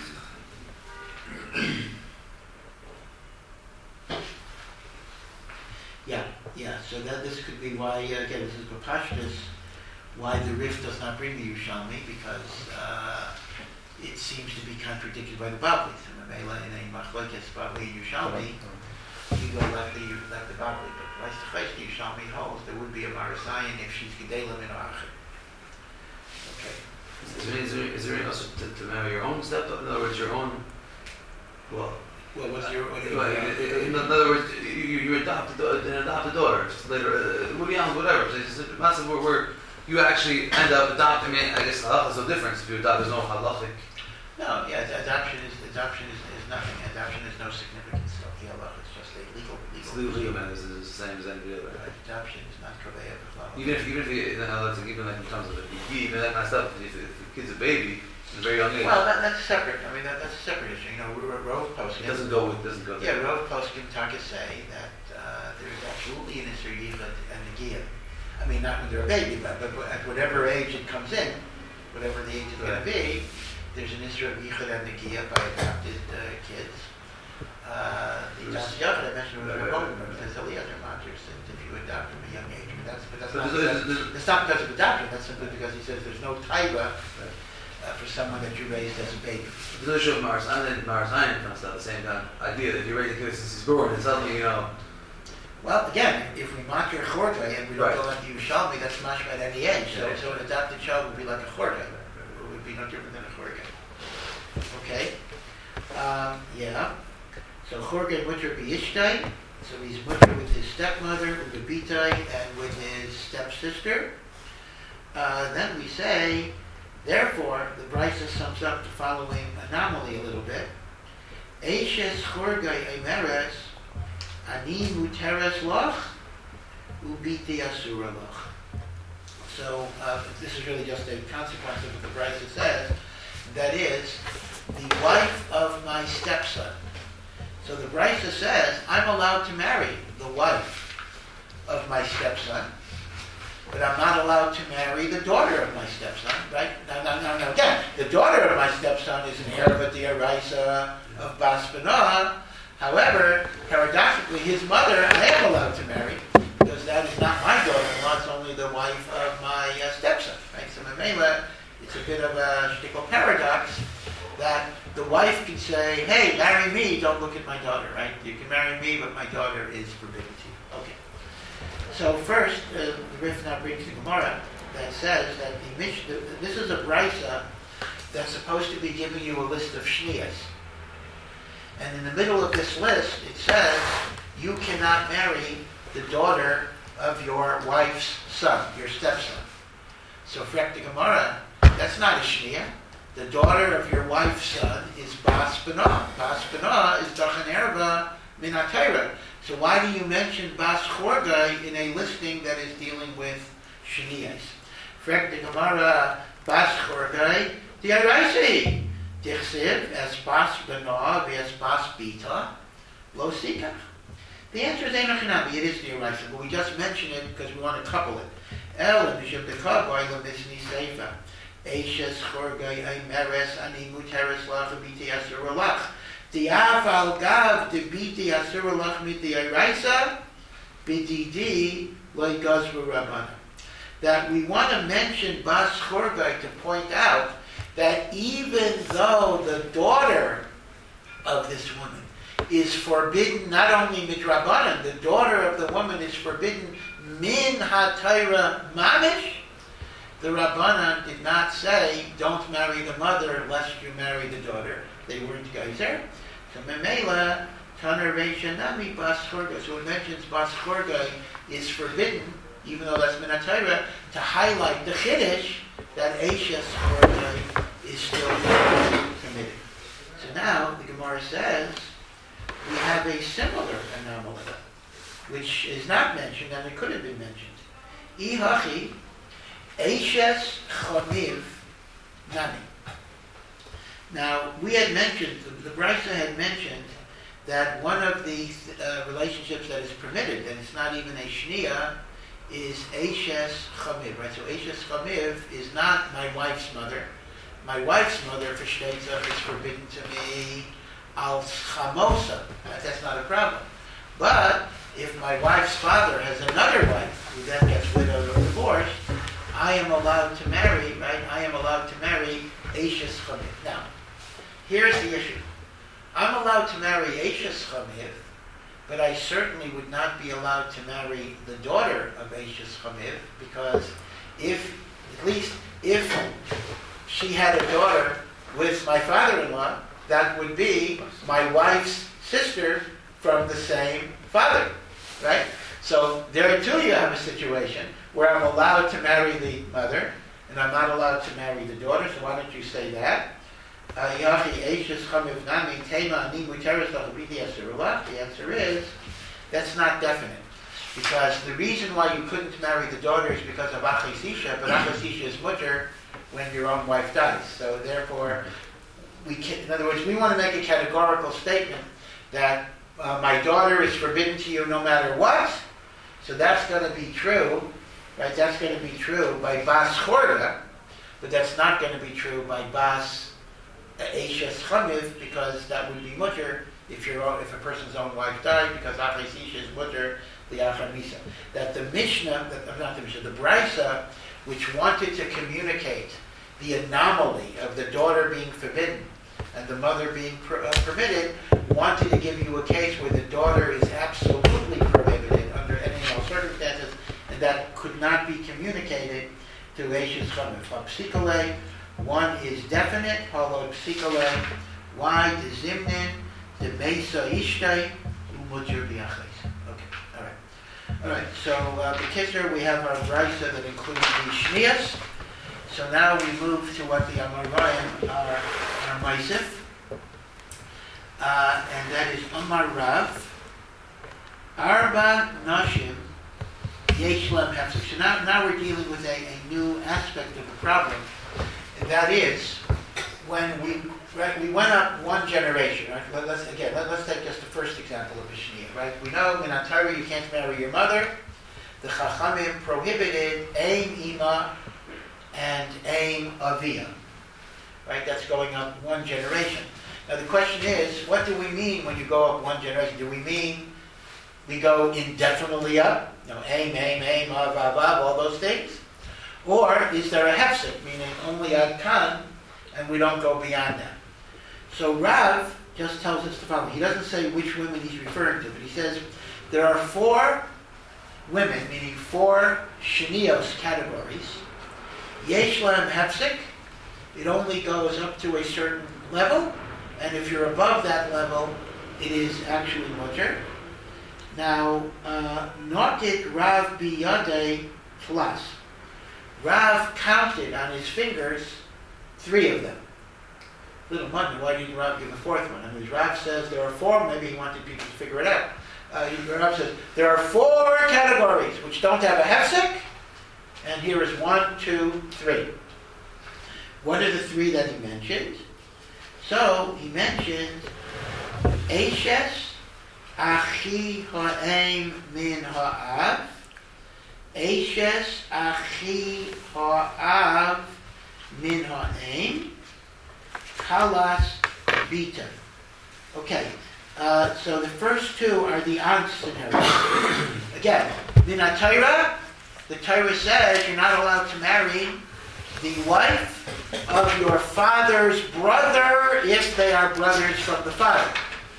[SPEAKER 1] so that this could be why, uh, again, this is Bapashtis, why the Rif does not bring the Yerushalmi, because uh, it seems to be contradicted by the Bavli. So Mamela in a Machlokes Bavli and Yerushalmi, you go left the left the Bavli, but vice versa, the Yerushalmi holds there would be a Marasayan if she's Gedalim in Achim. Okay.
[SPEAKER 2] Is there, is there, is there any also to, to marry your own stepdaughter? In other words, your own, well,
[SPEAKER 1] Well, what's your, what do you
[SPEAKER 2] well, in, in other words, you, you adopted an adopted daughter later, uh, William, whatever. So it's a massive where, where you actually end up adopting it. I guess halacha is no difference if you adopt. There's no halachic.
[SPEAKER 1] No, yeah, the adoption is adoption is, is nothing. Adoption has no significance. So the halacha is just a legal legal.
[SPEAKER 2] It's legal, legal man is the same as any other.
[SPEAKER 1] Right. Adoption is not kaveya b'chlal.
[SPEAKER 2] Even if, even if you, you know, like, even like in terms of the even that kind of stuff, if, if the kid's a baby, in a very young age,
[SPEAKER 1] Well, that, that's separate. I mean, that, that's a separate issue. You know, R- R- Rove Poskim.
[SPEAKER 2] it doesn't go with, doesn't go
[SPEAKER 1] Yeah,
[SPEAKER 2] there.
[SPEAKER 1] Rove Poskim Taka say that uh, there is absolutely an Isser Yichud and Negiah. I mean, not when they're a baby, but, but at whatever age it comes in, whatever the age is going to be, there's an Isser of Yichud and Negiah by adopted uh, kids. Uh, the Das Yachid, I mentioned with Rabbi Goldberg, says Eliezer Mater said if you adopt from a young age, but that's, but that's
[SPEAKER 2] But
[SPEAKER 1] not,
[SPEAKER 2] there's-
[SPEAKER 1] because,
[SPEAKER 2] there's-
[SPEAKER 1] it's not because of adoption, that's simply because he says there's no taiva uh, for someone that you raised as a baby.
[SPEAKER 2] There's no issue of Marasayan and Marasayan kind of stuff. At the same time, idea that if you raise a kid since he's born, and suddenly you know.
[SPEAKER 1] Well, again, if we mock your chordre and we don't
[SPEAKER 2] Right.
[SPEAKER 1] go into Yerushalmi, that's mashma at any age. So,
[SPEAKER 2] Yeah.
[SPEAKER 1] so an adopted child would be like a chordre. It would be no different than a chorge. Okay? Um, yeah. So chorge mutter b'yishtai. So he's mutter with his stepmother, with the bitai, and with his stepsister. Uh, then we say, therefore, the Brisa sums up the following anomaly a little bit. Eishes chorgai emeres ani muteres loch ubiti asura loch. So uh, this is really just a consequence of what the Brisa says. That is, the wife of my stepson. So the Brisa says, I'm allowed to marry the wife of my stepson, but I'm not allowed to marry the daughter of my stepson, right? Now, now, now, now again, the daughter of my stepson is an Erva D'Oraisa of Bas Banah. However, paradoxically, his mother I am allowed to marry, because that is not my daughter-in-law, it's only the wife of my uh, stepson, right? So Mamela, it's a bit of a shtickle paradox that the wife can say, hey, marry me, don't look at my daughter, right? You can marry me, but my daughter is forbidden to you. Okay. So first, uh, the Rif now brings the Gemara that says that the Mish, the, this is a brisa that's supposed to be giving you a list of shniyas. And in the middle of this list, it says, you cannot marry the daughter of your wife's son, your stepson. So frek the Gemara, that's not a shniyah. The daughter of your wife's son is Bas Banah. Bas Banah is Dachan Erva Min HaTorah. So why do you mention Bas Chorgai in a listing that is dealing with Shniyas? Frek the Gemara, Bas Chorgai, D'Oraisa. Dichsiv, as Bas Banah, as Bas Bita, Lo Sikach. The answer is Einochinami, it is D'Oraisa, but we just mention it because we want to couple it. El, Mishim Dekab, Oilam Misni Seifa. Eishes Chorgai Aimeres Ani Muteres Lach Biti Asur Lach. Diaf al Gav de Biti Asur Lach Miti Araisa Bididi Loi Gazru Rabbana. That we want to mention Bas Chorgai to point out that even though the daughter of this woman is forbidden, not only midrabanan, the daughter of the woman is forbidden min ha-Torah mamish. The Rabbanan did not say, don't marry the mother lest you marry the daughter. They weren't geyser. So Memela, Taner Reisha Nami Bas Chorgai. So it mentions Bas Chorgai is forbidden, even though that's Min HaTorah, to highlight the Chiddush that Eishes Chorgai is still permitted. So now the Gemara says, we have a similar anomaly, which is not mentioned, and it could have been mentioned. Ihachi, Eishes Chamiv Nani. Now, we had mentioned, the, the Brisa had mentioned that one of the uh, relationships that is permitted, and it's not even a Shnia, is Eishes Chamiv, right? So Eishes Chamiv is not my wife's mother. My wife's mother, for Shteitza, is forbidden to me al Chamosa. That's not a problem. But if my wife's father has another wife who then gets widowed or divorced, I am allowed to marry, right? I am allowed to marry Eishes Chamiv. Now, here's the issue. I'm allowed to marry Eishes Chamiv, but I certainly would not be allowed to marry the daughter of Eishes Chamiv, because if, at least if she had a daughter with my father-in-law, that would be my wife's sister from the same father, right? So there too you have a situation where I'm allowed to marry the mother, and I'm not allowed to marry the daughter, so why don't you say that? Uh, the answer is, that's not definite. Because the reason why you couldn't marry the daughter is because of Achis Isha, but Achis Isha is mutter when your own wife dies. So therefore, we can, in other words, we want to make a categorical statement that uh, my daughter is forbidden to you no matter what. So that's going to be true, right? That's going to be true by Bas Chorda, but that's not going to be true by Bas Eishes Chamiv, because that would be mutter if your own, if a person's own wife died, because Achis Isha is mutter the Achar Misa. That the Mishnah, that, not the Mishnah, the Brisa, which wanted to communicate the anomaly of the daughter being forbidden and the mother being per, uh, permitted, wanted to give you a case where the daughter is absolutely prohibited under any and all circumstances, and that could not be communicated to Eishes Chamiv. Psikole, one is definite, holo psikole, why the zimnin, the beisa ishtay, umujur biachais. All right, so uh, the Kisser, we have our Brisa that includes the Shnias. So now we move to what the Amarayim are, are Maisif. Uh, and that is Amar Rav, Arba Nashim, Yesh Lem Hefsek. So now, now we're dealing with a, a new aspect of the problem. And that is, when we right, we went up one generation, right? Let, let's again let, let's take just the first example of a Shnia, right? We know in Torah you can't marry your mother. The Chachamim prohibited Aim Ima and Aim Avia. Right? That's going up one generation. Now the question is, what do we mean when you go up one generation? Do we mean we go indefinitely up? You know, Aim, Aim, Aim, Av, Av, Av, all those things? Or is there a hefsek, meaning only Ad Kan, and we don't go beyond that? So Rav just tells us the following. He doesn't say which women he's referring to, but he says there are four women, meaning four shenios categories. Yesh Lahem Hefsek, it only goes up to a certain level, and if you're above that level, it is actually mutter. Now, Nokit Rav Biyadei Flas. Rav counted on his fingers three of them. Little wonder, why didn't Rav give the fourth one? I mean, Rav says there are four, maybe he wanted people to figure it out. Uh, Rav says there are four categories which don't have a hefsek, and here is one, two, three. What are the three that he mentioned? So he mentioned Eishes Achi Ha'em Min Ha'av, Eishes Achi Ha'av Min Ha'em, Kalas Bita. Okay, uh, so the first two are the aunt scenarios. Again, Min HaTorah, the Torah says you're not allowed to marry the wife of your father's brother if they are brothers from the father.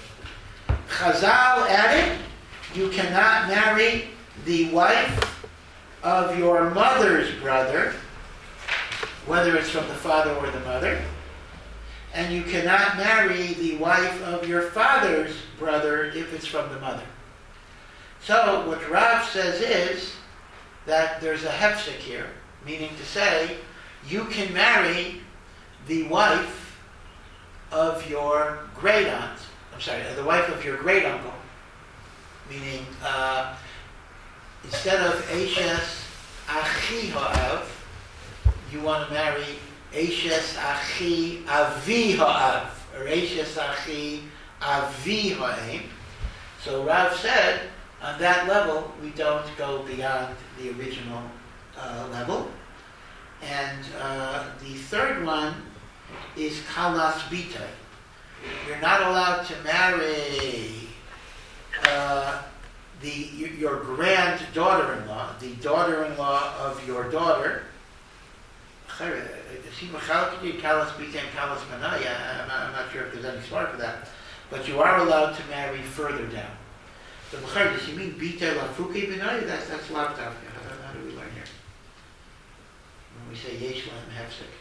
[SPEAKER 1] Chazal added, you cannot marry the wife of your mother's brother, whether it's from the father or the mother, and you cannot marry the wife of your father's brother if it's from the mother. So what Rav says is that there's a hefsek here, meaning to say you can marry the wife of your great aunt, I'm sorry, the wife of your great uncle, meaning uh, instead of Eishes Achi Ha'av, you want to marry Eishes Achi Avi Ha'av, or Eishes Achi Avi Ha'em. So Rav said, on that level, we don't go beyond the original uh, level. And uh, the third one is Kalas Bita. You're not allowed to marry uh, the y- your granddaughter-in-law, the daughter-in-law of your daughter, I'm not I'm not sure if there's any smart for that, but you are allowed to marry further down. So, does he mean bita lafuki b'nai? That's that's lavdavka. How, how do we learn here? When we say yesh lahem hefsek.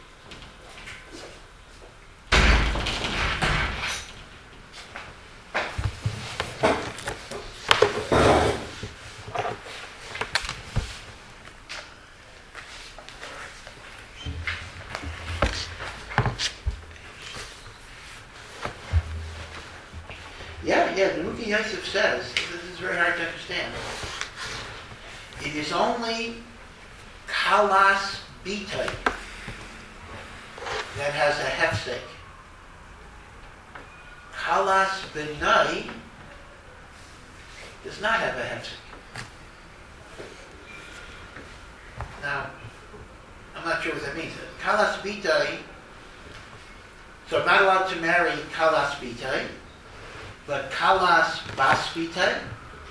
[SPEAKER 1] Yeah, yeah, the Ruki Yosef says, this is very hard to understand. It is only kalas bitay that has a hefsek. Kalas benai does not have a hefsek. Now, I'm not sure what that means. Kalas bitay, so I'm not allowed to marry kalas bitay. But kalas bas bitay,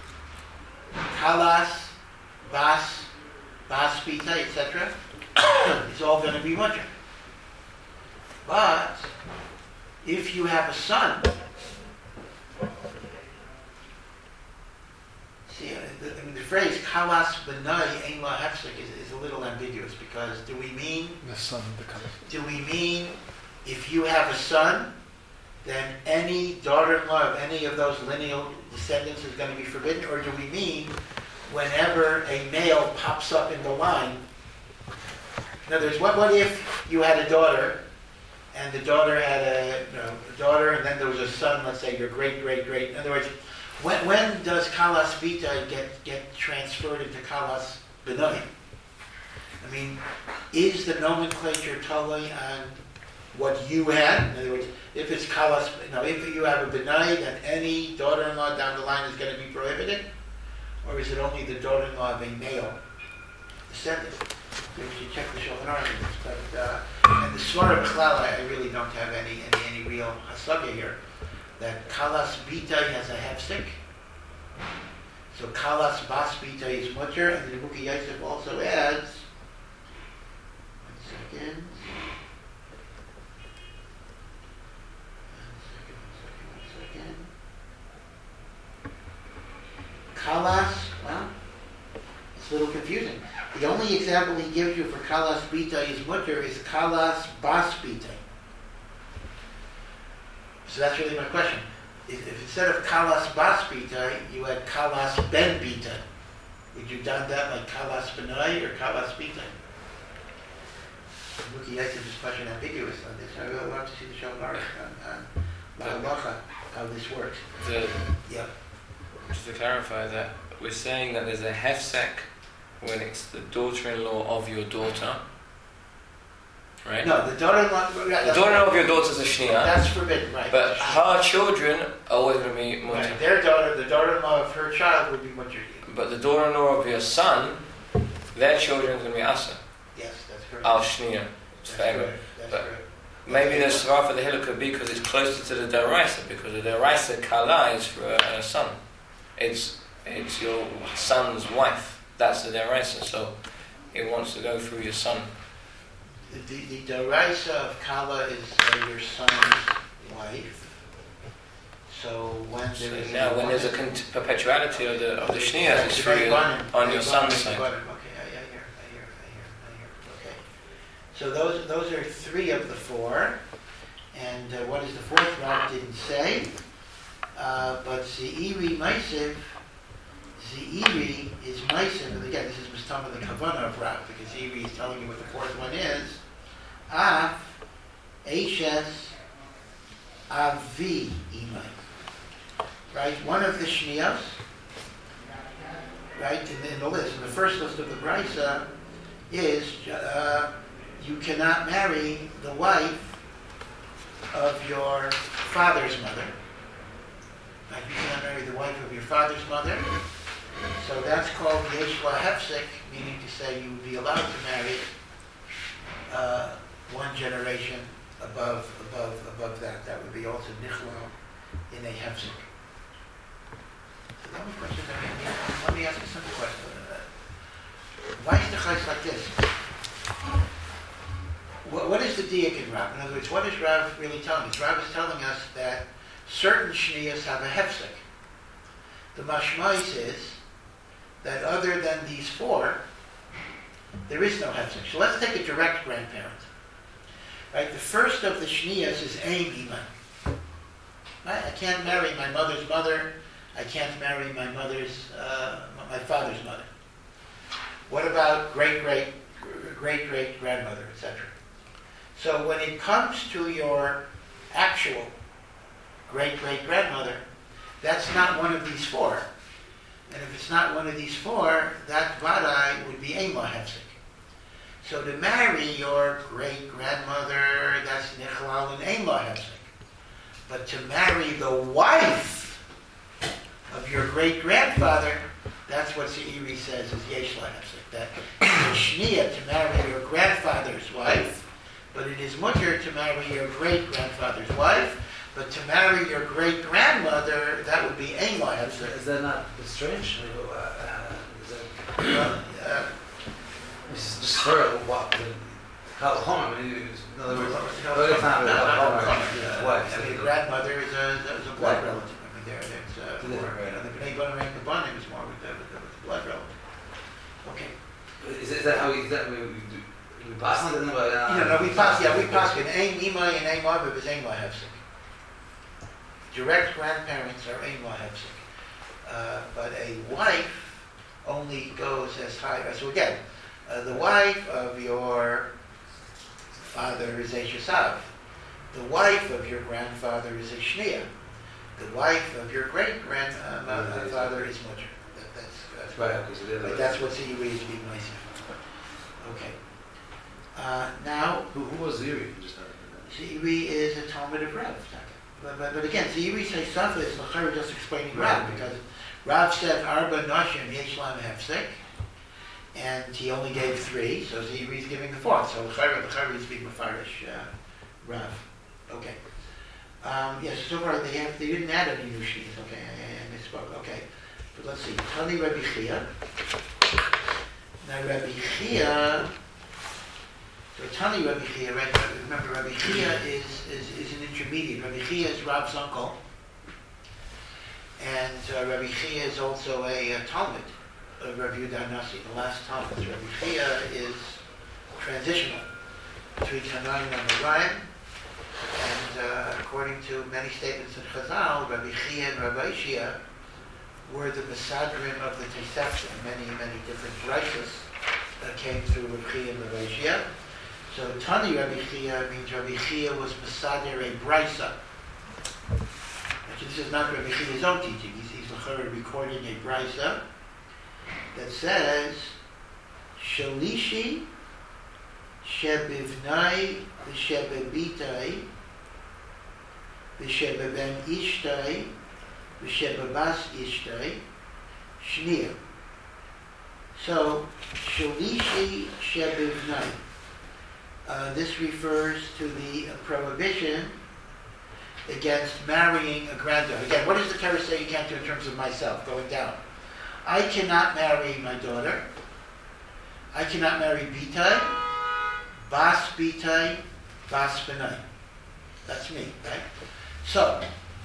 [SPEAKER 1] kalas bas bas bitay, et cetera, is all going to be mutter. But if you have a son, see, the, I mean, the phrase kalas benai ein la hefsek is, is a little ambiguous because do we mean
[SPEAKER 3] The son of the color.
[SPEAKER 1] do we mean if you have a son, then any daughter-in-law of any of those lineal descendants is going to be forbidden? Or do we mean whenever a male pops up in the line? In other words, what, what if you had a daughter, and the daughter had a, you know, a daughter, and then there was a son, let's say your great-great-great. In other words, when, when does kalas bita get, get transferred into kalas benai? I mean, is the nomenclature totally on what you had? In other words, if it's kalas, you know, if you have a benai, then any daughter-in-law down the line is going to be prohibited? Or is it only the daughter-in-law of a male descendant? So we should check the Shulchan Aruch. But uh, and the Svara B'chlal, I really don't have any any, any real hasagah here. That kalas bita has a hefsek. So kalas bas bita is mutter, and the Ruki Yosef also adds. One second. Kalas, well, it's a little confusing. The only example he gives you for kalas bita is mutter is kalas bas bita. So that's really my question. If, if instead of kalas bas bita, you had kalas ben bita, would you done that like kalas benai or kalas bita? Ruki Yosef is question ambiguous on this. I really want to see the Shulchan Aruch on, on halacha, how this works.
[SPEAKER 4] The,
[SPEAKER 1] Yep.
[SPEAKER 4] just to clarify that, we're saying that there's a hefsek when it's the daughter-in-law of your daughter, right?
[SPEAKER 1] No, the daughter-in-law.
[SPEAKER 4] The daughter-in-law of your daughter is a shnia,
[SPEAKER 1] That's forbidden, right?
[SPEAKER 4] but her children are always going to be mutter.
[SPEAKER 1] Right, their daughter, the daughter-in-law of her child would be mutter.
[SPEAKER 4] But the daughter-in-law of your son, their children are going to be asa,
[SPEAKER 1] Yes, that's correct.
[SPEAKER 4] al shnia. It's
[SPEAKER 1] That's
[SPEAKER 4] forever.
[SPEAKER 1] correct. That's
[SPEAKER 4] But-
[SPEAKER 1] correct.
[SPEAKER 4] Maybe the svara for the hill could be because it's closer to the deraisa, because the deraisa kala is for a, a son. It's it's your son's wife. That's the deraisa. So it wants to go through your son.
[SPEAKER 1] The, the, the deraisa of Kala is uh, your son's wife. So when
[SPEAKER 4] So
[SPEAKER 1] there is
[SPEAKER 4] now, when there's a cont- perpetuality of the of the shniyas, it's
[SPEAKER 1] It's
[SPEAKER 4] for
[SPEAKER 1] very
[SPEAKER 4] your,
[SPEAKER 1] bottom,
[SPEAKER 4] on
[SPEAKER 1] very
[SPEAKER 4] your
[SPEAKER 1] bottom,
[SPEAKER 4] son's
[SPEAKER 1] very
[SPEAKER 4] side.
[SPEAKER 1] bottom. Okay, I, I hear, I hear, I hear, I hear. Okay. So those those are three of the four. And uh, what is the fourth? Rob didn't say. Uh, but Ze'iri Maisiv, Ze'iri is Maisiv, and again, this is Mustama the Kavanah of Rob, because Ze'iri is telling you what the fourth one is. Av, Eshes, Avi Imai. Right? One of the Shniyos, right, in, in the list, in the first list of the Brisa, is uh, you cannot marry the wife of your father's mother. Like you cannot marry the wife of your father's mother. So that's called Yeshla Hefsek, meaning to say you would be allowed to marry uh, one generation above above above that. That would be also Nichlal in a Hefsek. the only question I mean, let me ask you a simple question. Why is the chayes like this? What, what is the diak in Rav? In other words, what is Rav really telling us? Rav is telling us that certain shniyas have a hefsek. The mashmais is that other than these four, there is no hefsek. So let's take a direct grandparent. Right? The first of the shniyas is aim iman. Right? I can't marry my mother's mother. I can't marry my mother's, uh, my father's mother. What about great, great, great, great grandmother, et cetera? So when it comes to your actual great, great grandmother, that's not one of these four. And if it's not one of these four, that vadai would be Ema Hefsek. So to marry your great grandmother, that's Nichlal and Ema Hefsek. But to marry the wife of your great grandfather, that's what Seiri says is Yesh La Hefsek. That it's a shniya to marry your grandfather's wife, but it is mutter to marry your great grandfather's wife. But to marry your great grandmother, that would be Ein La Hefsek.
[SPEAKER 2] Is that not strange? Uh, uh, is that,
[SPEAKER 1] Well, uh,
[SPEAKER 2] this is just for what the Kal Chomer. I mean, in other words,
[SPEAKER 1] no,
[SPEAKER 2] but it's not
[SPEAKER 1] no,
[SPEAKER 2] Kal
[SPEAKER 1] no, no,
[SPEAKER 2] Chomer.
[SPEAKER 1] no,
[SPEAKER 2] His
[SPEAKER 1] no.
[SPEAKER 2] wife.
[SPEAKER 1] I mean,
[SPEAKER 2] so-
[SPEAKER 1] grandmother is a, is a blood
[SPEAKER 2] Right.
[SPEAKER 1] relative. I mean, there, there's uh,
[SPEAKER 2] It's a different
[SPEAKER 1] more, you know, the Bnei Banim and Kabanim is more with the, with the, with the blood relative. Okay.
[SPEAKER 2] Is, is that how we? Is that we, we do? We pass on the number. Uh,
[SPEAKER 1] You know, no, we pass, yeah, we pass in Ein Imai and Ein Aviv is Ein La Hefsek. Direct grandparents are Ein La Hefsek. Uh, but a wife only goes as high, so again, uh, the wife of your father is a Shesav. The wife of your grandfather is a Shniya. The wife of your great-grandfather is Mudger. That, that's, that's
[SPEAKER 2] Right. Okay. So the
[SPEAKER 1] but
[SPEAKER 2] other.
[SPEAKER 1] that's what Ziri is being nice. Okay. Uh, now,
[SPEAKER 2] Who, who was Ziri? Just not.
[SPEAKER 1] Ziri is a Talmud of Rav. But, but, but again, Ziri says something, it's Lachar just explaining Rav,
[SPEAKER 2] Right.
[SPEAKER 1] because Rav said, Arba Nashim Yesh Lam Hefsek, and he only gave three, so Ziri is giving the fourth. So Lachar, Lachar is being Mefarish, uh, Rav. Okay. Um, yes, so far they have, they didn't add any new sheets, okay, I, I, I misspoke, okay. But let's see, Tani Rabbi Chia. Now Rabbi Chia, so Tani Rabbi Chia, right, remember Rabbi Chia is, is, is an intermediate. Rabbi Chia is Rav's uncle. And uh, Rabbi Chia is also a, a Talmud of Rabbi Yehuda Nasi, the last Talmud. So Rabbi Chia is transitional between Tanaim and Orion. And uh, according to many statements in Chazal, Rabbi Chia and Rabbi Shia were the Mesadrim of the Tosefta. Many, many different braysos that came through Rabbi Chia and Rabbi Shia. So Tani Rabbi Chia means Rabbi Chia was Mesadir a braysa. Actually, this is not Rabbi Chia's own teaching. He's, he's recording a braysa that says, Shalishi Shebivnai V'Shebebitai V'Shebeben Ishtai V'Shebebas Ishtai Shniya. So, Shalishi Shebivnai. Uh, this refers to the uh, prohibition against marrying a granddaughter. Again, what does the Torah say you can't do in terms of myself, going down? I cannot marry my daughter. I cannot marry Bitai, Bas Bitai, Bas Benai. That's me, right? So,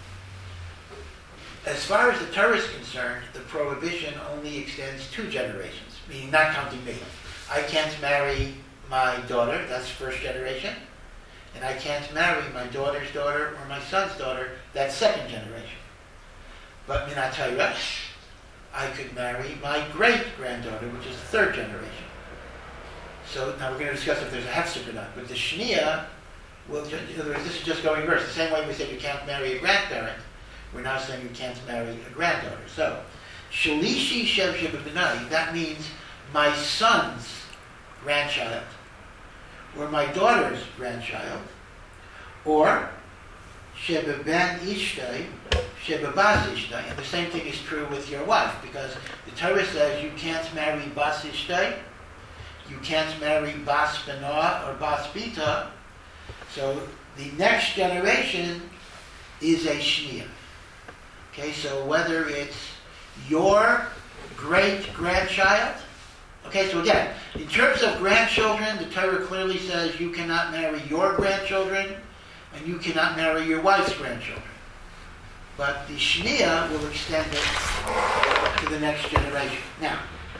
[SPEAKER 1] as far as the Torah is concerned, the prohibition only extends two generations, meaning not counting me. I can't marry my daughter, that's first generation, and I can't marry my daughter's daughter or my son's daughter, that's second generation. But Minat Torah, I could marry my great-granddaughter, which is the third generation. So now we're going to discuss if there's a hefsek or not. But the shniya, well, in other words, this is just going reverse. The same way we said you can't marry a grandparent, we're now saying you can't marry a granddaughter. So, shalishi shev shebebnai, that means my son's grandchild, or my daughter's grandchild, or shebeben ishtai, shebebas ishtai. And the same thing is true with your wife, because the Torah says you can't marry bas ishtai, you can't marry bas benah or bas bita. So the next generation is a shniya. Okay, so whether it's your great-grandchild. Okay, so again, in terms of grandchildren, the Torah clearly says you cannot marry your grandchildren and you cannot marry your wife's grandchildren. But the Shnia will extend it to the next generation. Now,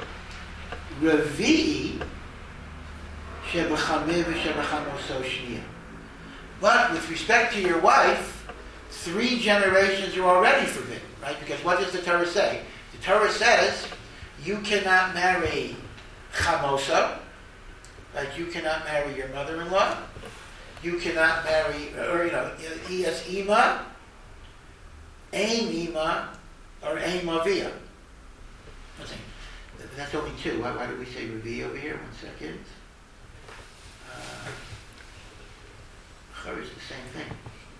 [SPEAKER 1] Revi'i shebechamiv v'shebechamoso Shnia. But with respect to your wife, three generations are already forbidden, right? Because what does the Torah say? The Torah says you cannot marry chamoso, like you cannot marry your mother-in-law. You cannot marry, or you know, es ima, ein ima, or ein mavia. Let's see. That's only two. Why, why did we say revi over here? One second. Uh, Chor is the same thing.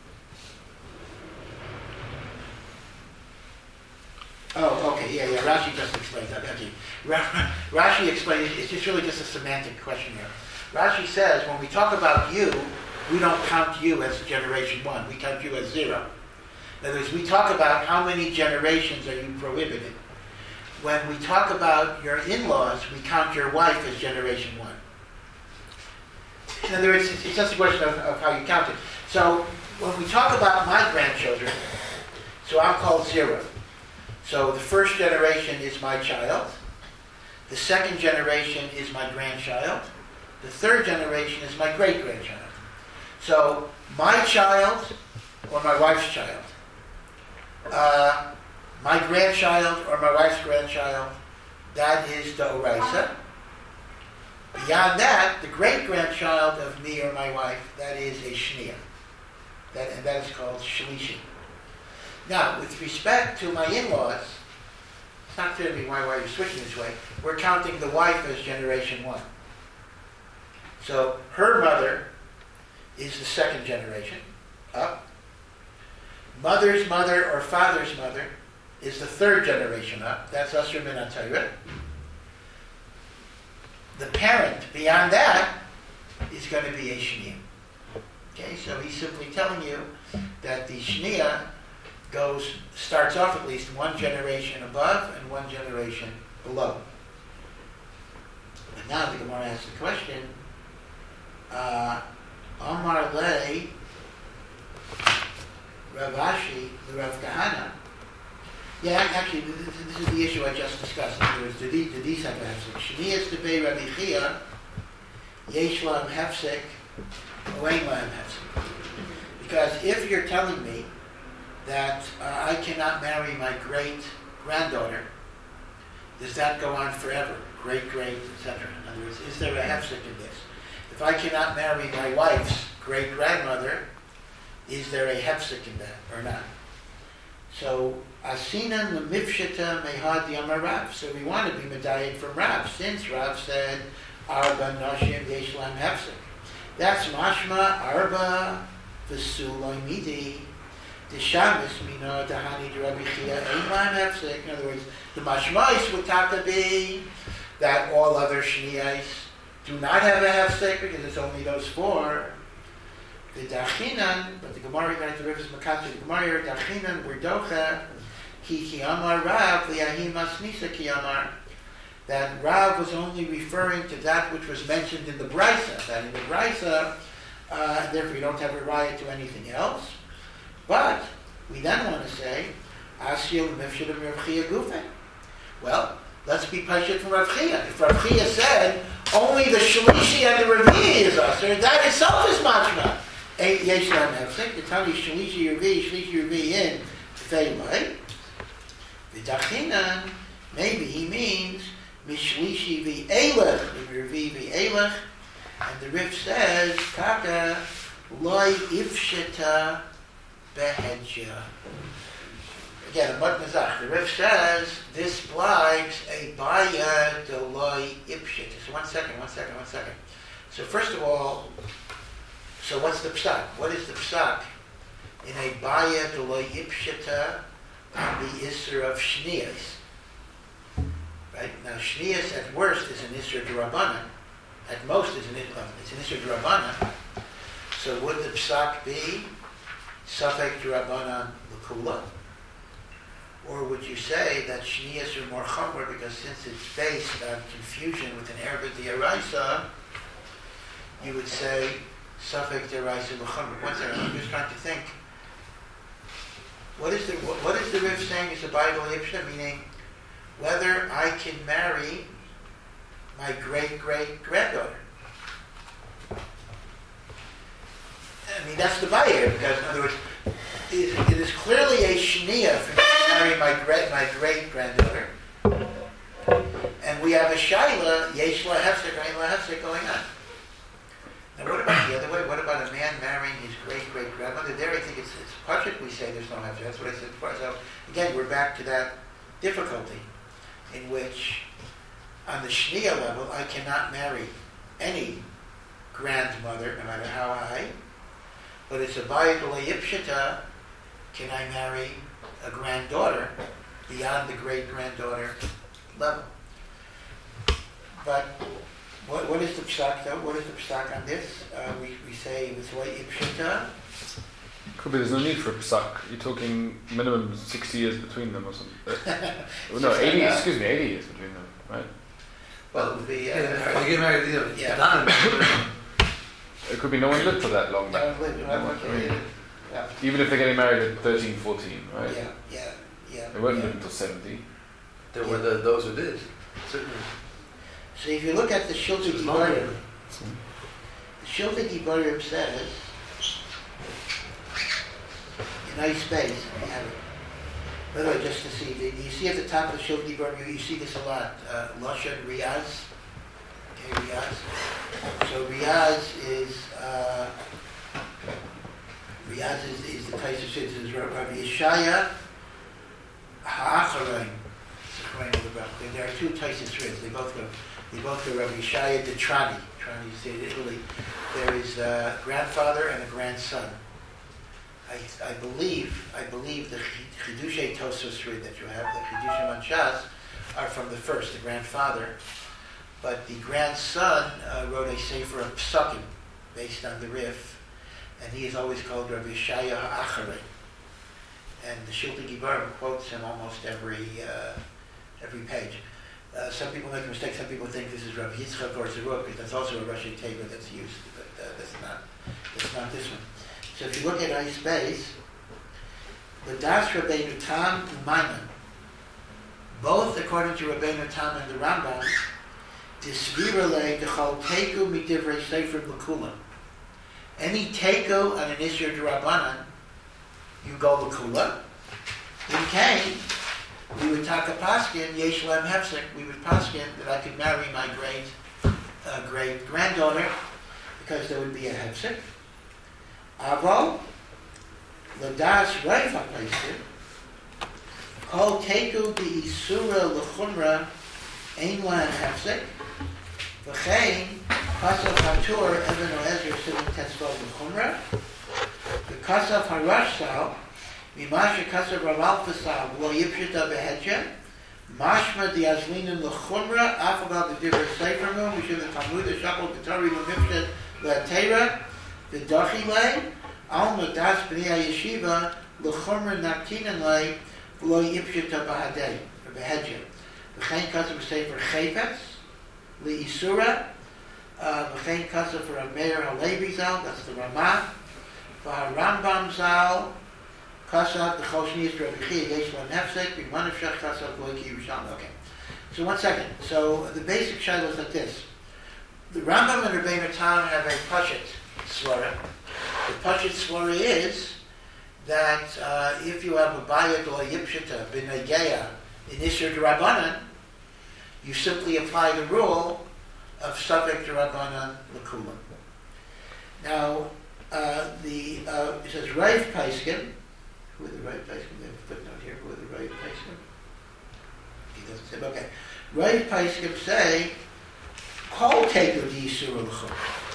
[SPEAKER 1] Oh, okay, yeah, yeah. Rashi just explains that. Okay. Rashi explains. It's just really just a semantic question here. Rashi says when we talk about you, we don't count you as generation one. We count you as zero. In other words, we talk about how many generations are you prohibited. When we talk about your in-laws, we count your wife as generation one. In other words, it's just a question of, of how you count it. So when we talk about my grandchildren, so I'm called zero. So the first generation is my child. The second generation is my grandchild. The third generation is my great-grandchild. So my child or my wife's child, uh, my grandchild or my wife's grandchild, that is the Oraisa. Beyond that, the great-grandchild of me or my wife, that is a Shnia. That, and that is called Shlishi. Now, with respect to my in-laws, it's not clear to me why, why you're switching this way. We're counting the wife as generation one. So her mother is the second generation, up. Mother's mother or father's mother is the third generation up. That's Asher Min HaTorah. The parent beyond that is going to be a Shnia. Okay, so he's simply telling you that the Shnia goes, starts off at least one generation above and one generation below. And now the Gemara asks the question, uh, Amar Le, Rav Ashi, the Rav Kahana. Yeah, actually, this, this is the issue I just discussed. In other words, do these, do these have a hefsek? Shniyas to be Rabbi Chia, yesh lahem hefsek, or ein lahem hefsek. Because if you're telling me that uh, I cannot marry my great-granddaughter, does that go on forever? Great-great, et cetera. In other words, is there a hefsek in this? If I cannot marry my wife's great-grandmother, is there a hefsek in that or not? So, asinan lemifshita mehad yamar Rav. So we want to be medayik from Rav, since Rav said, arba nashim yesh lahem hefsek. That's mashma arba v'suloi midi. Deshamis mina dahani d'Rabbi Chia ein lahem hefsek. In other words, the mashmais would have to be that all other shniyais do not have a hefsek because it's only those four. The dachinan, but the Gemara going to Rivers Makatsu, the Gemara dachinan were docha ki ki amar Rav liyahi masnisa ki amar. That Rav was only referring to that which was mentioned in the Brisa. That in the Brisa, uh, therefore you don't have a riot to anything else. But we then want to say Asyil mifshadim Rav Chia gufe. Well, let's be patient from Rav Chia. If Rav Chia said only the Shalishi and the Revi is usher, that itself is machma. Yesh lahem hefsek. The Tani Shalishi Revi, Shalishi Revi in Feilai. V'dachinan, maybe he means Mishlishi v'elech, Revi v'elech, and the Rif says Kaka loy ifshita behedja. Again, a Matnazach. The Rif says this blives a baya deloy ipshita. So one second, one second, one second. So first of all, so what's the psak? What is the psak in a baya deloy ipshita on the isser of shniyas? Right now, shniyas at worst is an isser d'Rabbanan. At most is an it's an isser d'Rabbanan. So would the psak be safek d'Rabbanan l'kula? Or would you say that Shnias are more chomer because since it's based on confusion with an Arabic D'Oraisa, you would say Safek D'Oraisa L'chomer. One second, I'm just trying to think. What is the what is the Riv saying is the Bible Yipsha, meaning whether I can marry my great-great-granddaughter. I mean, that's the Bayer, because in other words, it, it is clearly a Shniya for me to marry my great my great-granddaughter. And we have a Shaila, Yesh La Hefsek, Rein La Hefsek going on. Now what about the other way? What about a man marrying his great-great-grandmother? There I think it's, it's Pashut we say there's no Hefsek. That's what I said before. So again, we're back to that difficulty in which on the Shniya level, I cannot marry any grandmother, no matter how high. But it's a Bayadula Yipshita, can I marry a granddaughter beyond the great-granddaughter level? But what, what is the psak though? What is the psak on this? Uh, we, we say it's way Yipshita.
[SPEAKER 3] Could be there's no need for a psak. You're talking minimum sixty years between them or something. Uh, no, eighty, excuse me, eighty years between them, right?
[SPEAKER 1] Well, it would be... Uh,
[SPEAKER 2] Yeah, you get married, you know,
[SPEAKER 1] Yeah.
[SPEAKER 2] Don,
[SPEAKER 3] It could be no one lived for that long back.
[SPEAKER 1] no, wait,
[SPEAKER 3] No
[SPEAKER 1] no,
[SPEAKER 3] one- I mean,
[SPEAKER 1] okay, yeah,
[SPEAKER 3] even if they're getting married at thirteen, fourteen, right?
[SPEAKER 1] yeah, yeah, yeah.
[SPEAKER 3] They won't
[SPEAKER 1] yeah.
[SPEAKER 3] live until seventy.
[SPEAKER 2] there were the, those who did. Certainly.
[SPEAKER 1] So if you look at the Shilta
[SPEAKER 2] It's not
[SPEAKER 1] Gibarim,
[SPEAKER 2] there.
[SPEAKER 1] the Shilta Gibarim says, in nice space, you have it. By the way, just to see, do you see at the top of the Shilta Gibarim, you, you see this a lot, uh, Lashon Riaz, okay, Riaz. So Riaz is, uh, Riaz is, is the place of Siddur, is Rabbi Yeshaya Ha'acharein. There are two types of threads. They both go. They both go. Rabbi Yeshaya de Trani. Trani is in Italy. There is a grandfather and a grandson. I, I believe. I believe the Chidushei Tosos thread that you have, the Chidushei Manshas, are from the first, the grandfather. But the grandson uh, wrote a sefer of Psukim based on the Rif, and he is always called Rabbi Yeshaya Ha'acharein. And the Shilta Gibarim quotes him almost every. Uh, every page. Uh, some people make a mistake. Some people think this is Rabbi Yitzchak or Zeruk, because that's also a Rashi Teva that's used, but uh, that's not that's not this one. So if you look at Ice Base, the Das Rabbeinu Tam Umanan, both according to Rabbeinu Tam and the Rambam, Disvirale Dechal Teku Midivrei Sefer L'Kulam. Any Teku on an Isser D'Rabbanan, you go L'Kula. In Cain, we would talk a paskin, Yesh Lem Hefsek, we would paskin that I could marry my great uh, great granddaughter because there would be a Hefsek. Avo, Ladas Reif HaPaiskin, Kol Teku Bi Isura L'Chumra Ein Lem Hefsek, V'chein, Kasav HaTur Even Oezer Sivan Tetzvot L'Chumra, V'kasav HaRash Sal, Mimasha Kasav Rav Alfasal, V'lo Yipshita Behedja, Mashma Diazlinim L'Chumra, Afabal the Divrei Sefermu, Mishum the Talmud, the Shakol B'Tori L'Mipshet L'Atera, the Dachi Lei, Alma Das B'nei Yeshiva, L'Chumra Naktinan Lei, V'lo Yipshita Behedja, V'chein Kasav Sefer Chayfetz, L'Isura, V'chein Kasav for a Meir HaLevi Zal, that's the Ramah, V'Rambam Zal, Kasav, the Choshni is Rabbi Chia, Yesh Lem Hefsek, B'man Efshach Kasav, Loiki Yerushalmi. Okay. So one second. So the basic shaila is like this. The Rambam and Rabbeinu Tam have a Pashut Svara. The Pashut Svara is that uh, if you have a Bayat or Yipshita, B'negeya, in Isser D'Rabbanan, you simply apply the rule of Safek D'Rabbanan L'Kulam. Now, uh, the, uh, it says Rav Paiskin. Who are the right Paiskim? They have a footnote here. Who are the right Paiskim? He doesn't say, okay. Right Paiskim say, Kol Teku Di Yisur L'Chum.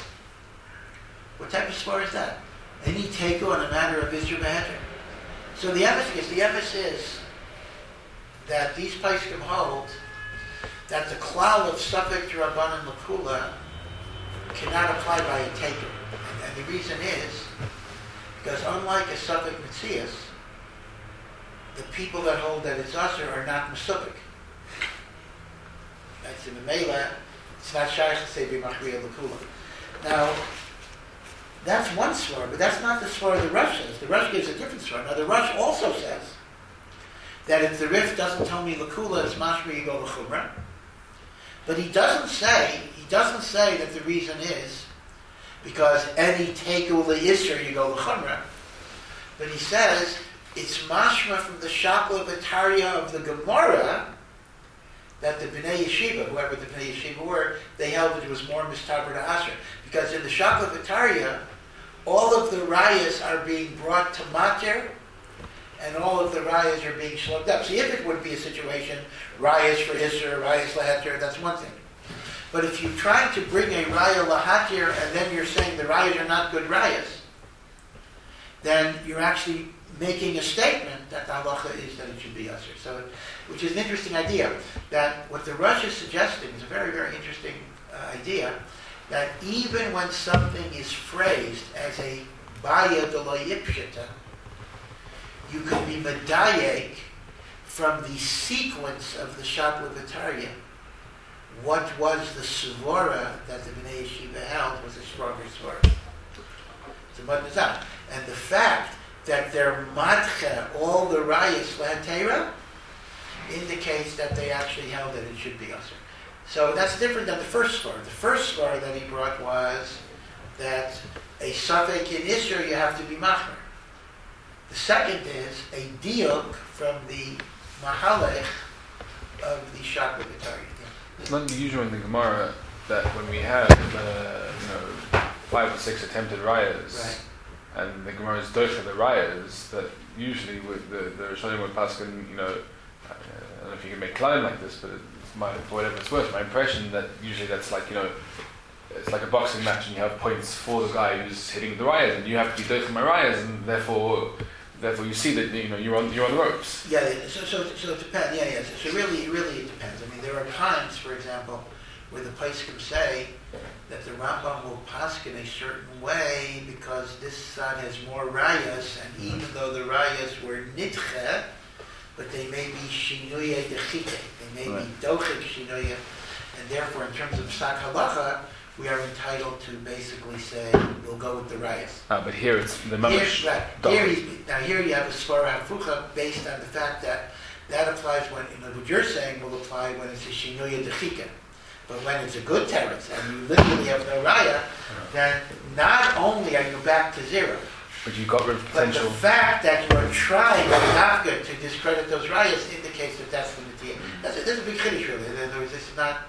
[SPEAKER 1] What type of sport is that? Any Teku on a matter of Isur Behedra. So the emphasis, the emphasis is that these Paiskim hold that the klal of Safek D'Rabbanan L'Kula cannot apply by a Teku. And, and the reason is, because unlike a Safek Metzias, the people that hold that it's usher are not Mesupik. That's in the Mela. It's not Shayach to say B'machriya L'Kula. Now, that's one svara, but that's not the svara the Rush says. The Rush gives a different svara. Now, the Rush also says that if the Rif doesn't tell me L'Kula, it's Mashri you go L'Chumra. But he doesn't say, he doesn't say that the reason is because any Tegu L'Isr you go L'Chumra. But he says it's mashma from the Shakla V'Tarya of the Gemara that the Bnei Yeshiva, whoever the Bnei Yeshiva were, they held that it was more mistaber to Asher. Because in the Shakla V'Tarya, all of the rayas are being brought to Matir, and all of the rayas are being slugged up. See, if it would be a situation, rayas for Isser, rayas lahatir, that's one thing. But if you try to bring a raya lahatir, and then you're saying the rayas are not good rayas, then you're actually making a statement that the halacha is that it should be Asr. So, which is an interesting idea, that what the Rosh is suggesting is a very, very interesting uh, idea, that even when something is phrased as a baya de lo yipshita, you can be medayek from the sequence of the Shakla V'Tarya. What was the svara that the Bnei Yeshiva held was a stronger svara. It's a madazah. And the fact that they're madcha, all the rayas lantera, indicates that they actually held that it should be usher. So that's different than the first svara. The first svara that he brought was that a safek in Isra you have to be machmer. The second is a diuk from the mahalech of the Shakla V'Tarya.
[SPEAKER 3] It's not usual in the Gemara that when we have uh, you know five or six attempted rayas,
[SPEAKER 1] Right.
[SPEAKER 3] and the Gemara is doicha the rayas, that usually with the the Rishonim would paskin, you know, I don't know if you can make climb like this, but it's my, for whatever it's worth, my impression that usually that's like, you know, it's like a boxing match and you have points for the guy who's hitting the rayas, and you have to be doicha my rayas, and therefore. Therefore, you see that you know you're on you're on the ropes.
[SPEAKER 1] Yeah, yeah, so so so it depends. Yeah, yeah. So, so really, really, it depends. I mean, there are times, for example, where the Poskim say that the Rambam will paskin a certain way because this side has more rayas, and even though the rayas were nitche, but they may be shinuya dechite, they may
[SPEAKER 3] right.
[SPEAKER 1] be dochik shinuya, and therefore, in terms of psak halacha, we are entitled to basically say we'll go with the rayas.
[SPEAKER 3] Ah, but here it's the
[SPEAKER 1] Here,
[SPEAKER 3] mamash.
[SPEAKER 1] right. Here he, now here you have a svara hafucha based on the fact that that applies when, you know, what you're saying will apply when it's a shinuya dechika. But when it's a good teretz and you literally have no raya, then not only are you back to zero,
[SPEAKER 3] But you got rid of
[SPEAKER 1] but the
[SPEAKER 3] potential.
[SPEAKER 1] fact that you are trying nafka to discredit those rayas indicates that that's the material. That's a, that's a big chiddush really. In other words, this is not.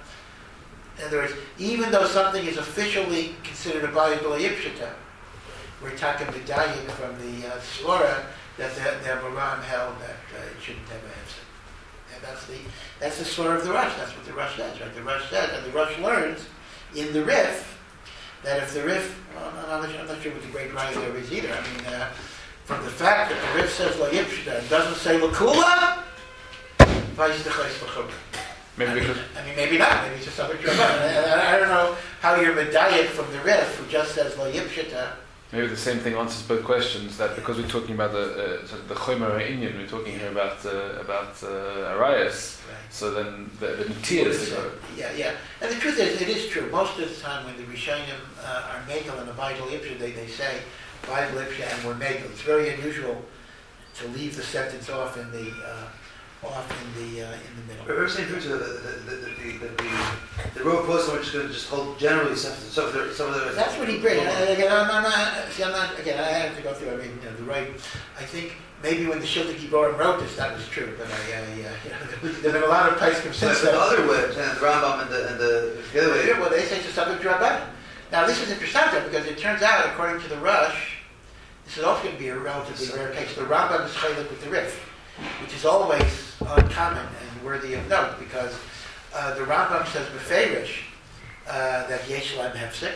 [SPEAKER 1] In other words, even though something is officially considered a baya de lo yipshita, we're talking medayik from the uh, Svara that the, the Abraham held that uh, it shouldn't have a hefsek. And that's the that's the Svara of the Rush. That's what the Rush says, right? The Rush says, and the Rush learns in the Rif that if the Rif, well, I'm, not, I'm not sure what the great raya there is either. I mean, uh, from the fact that the Rif says lo yipshita and doesn't say l'kula, vice the chayes l'chubra.
[SPEAKER 3] Maybe
[SPEAKER 1] I mean,
[SPEAKER 3] because
[SPEAKER 1] I mean, maybe not. Maybe it's just something true. I, I don't know how you're medayik from the Rif who just says lo yipshita.
[SPEAKER 3] maybe the same thing answers both questions. That because we're talking about the uh, sort of the chomer Indian, we're talking here about uh, about uh, arayas.
[SPEAKER 1] Right.
[SPEAKER 3] So then the the natir is to go.
[SPEAKER 1] Yeah, yeah. And the truth is, it is true. Most of the time when the Rishonim uh, are megal and the Bible Ipsha, they, they say Bible Ipsha and we're megal. It's very unusual to leave the sentence off in the uh, off in the uh, in the middle.
[SPEAKER 2] We're saying the, the, the, the, the, the, the road post, we're just going to just hold generally some, some of the, some of the...
[SPEAKER 1] That's what he brings. Again, I'm, I'm not, see, I'm not, again, I have to go through, I mean, you know, the right, I think maybe when the Shilta Giborim wrote this, that was true, but I, I, uh, you know, there have been a lot of Paiskim since
[SPEAKER 2] the
[SPEAKER 1] then.
[SPEAKER 2] other way, and the Rambam and the, and the, the other way.
[SPEAKER 1] Yeah, well, they say it's a subject Rabbanan. Now, this is interesting because it turns out, according to the Rush, this is also going to be a relatively rare case. The Rambam is chaylik with the Rif, which is always uncommon and worthy of note because uh, the Rambam says beferish uh, that yesh lahem hefsek,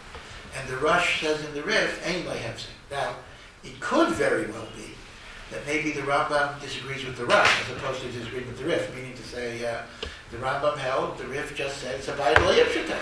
[SPEAKER 1] and the Rush says in the Rif ein lahem hefsek. Now, it could very well be that maybe the Rambam disagrees with the Rush as opposed to disagreeing with the Rif, meaning to say uh, the Rambam held, the Rif just said it's a Bible yipshita.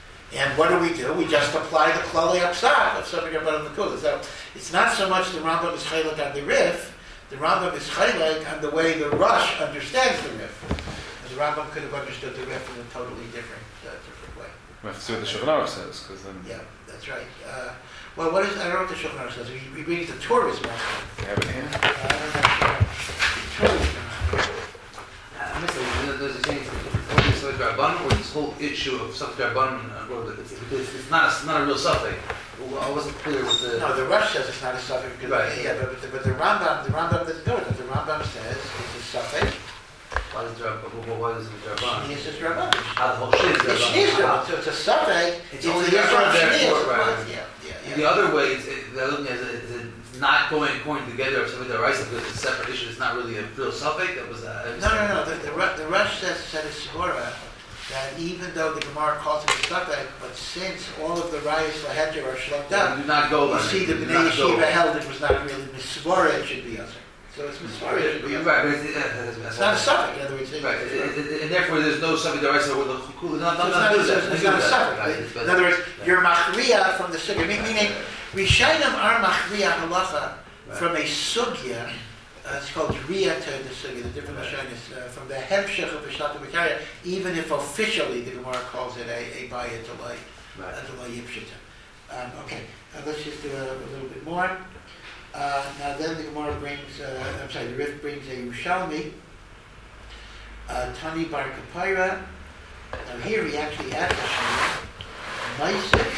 [SPEAKER 1] And what do we do? We just apply the klali apsat of something about the kula. So it's not so much the Rambam is chaylik on the Rif, the Rambam is highlight on the way the Rosh understands the Rif. And the Rambam could have understood the Rif in a totally different, uh, different way.
[SPEAKER 3] We have to see what the Shulchan Aruch says, because then...
[SPEAKER 1] Yeah, that's right. Uh, well, what is, I don't know what the Shulchan Aruch says. We, we read the Torah is master.
[SPEAKER 3] Yeah, but here...
[SPEAKER 1] Uh, I don't know. Torah is master.
[SPEAKER 2] I must say, there's a change between Safek Rabbanon or this whole issue of Safek Rabbanon, uh, it's, it's, it's, not a, it's not a real Safek. I wasn't clear with the...
[SPEAKER 1] No, the Rush says it's not a suffix. Because,
[SPEAKER 2] Right.
[SPEAKER 1] Yeah, but, but, the, but the Rambam, the Rambam doesn't do it. The Rambam says it's a suffix.
[SPEAKER 2] Why does Rabbanon? Why does it Rabbanon?
[SPEAKER 1] It's just Rabbanon.
[SPEAKER 2] How the whole shit is
[SPEAKER 1] It's
[SPEAKER 2] Rabbanon?
[SPEAKER 1] Shneas, so it's a suffix.
[SPEAKER 2] It's only the
[SPEAKER 1] different
[SPEAKER 2] Rabbanon,
[SPEAKER 1] Shneas,
[SPEAKER 2] therefore,
[SPEAKER 1] it
[SPEAKER 2] right.
[SPEAKER 1] was, Yeah, yeah, yeah.
[SPEAKER 2] The other way, it's, it, the other thing is, is it's not going according together of something that writes because it's a separate issue. It's not really a real Safek. That was uh,
[SPEAKER 1] No, no, no. The, the, Ru- the Rush says, said a Svara that even though the Gemara calls it a suffix, but since all of the Rayas Laheter are shlugged up,
[SPEAKER 2] Do not go
[SPEAKER 1] you
[SPEAKER 2] by
[SPEAKER 1] see
[SPEAKER 2] it.
[SPEAKER 1] the
[SPEAKER 2] Do
[SPEAKER 1] Bnei
[SPEAKER 2] not go.
[SPEAKER 1] Yeshiva held it was not really Misvara, it should be Usher. So it's Misvara, it should be Usher.
[SPEAKER 2] Right, but it's, uh,
[SPEAKER 1] It's not a suffix, in other words.
[SPEAKER 2] Right, it- it- it- and therefore there's no something that writes that with the cool. No,
[SPEAKER 1] So
[SPEAKER 2] no,
[SPEAKER 1] it's
[SPEAKER 2] no,
[SPEAKER 1] not,
[SPEAKER 2] do
[SPEAKER 1] it's,
[SPEAKER 2] that.
[SPEAKER 1] it's
[SPEAKER 2] do
[SPEAKER 1] not a
[SPEAKER 2] that.
[SPEAKER 1] suffix.
[SPEAKER 2] Right, it's-
[SPEAKER 1] In other words, you're machriya from the sugya. Meaning, Rishayim are machriya halacha from a sugya. Uh, it's called riya to the sugya. The different Rishonis uh, from the hemshech of Bishlat B'Karya. Even if officially the Gemara calls it a a bayit delay,
[SPEAKER 2] Right.
[SPEAKER 1] a delay yipshita. Um, okay, uh, let's just do a, a little bit more. Uh, now then, the Gemara brings. Uh, I'm sorry, the Rif brings a Yerushalmi. Uh, Tani Bar Kapira. Now here he actually adds a shayla. Maisik,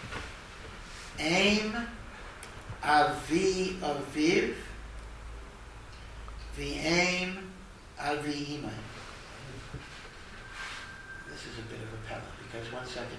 [SPEAKER 1] Aim, Avi Aviv, V'Aim, Avi Imai. This is a bit of a pella, because one second.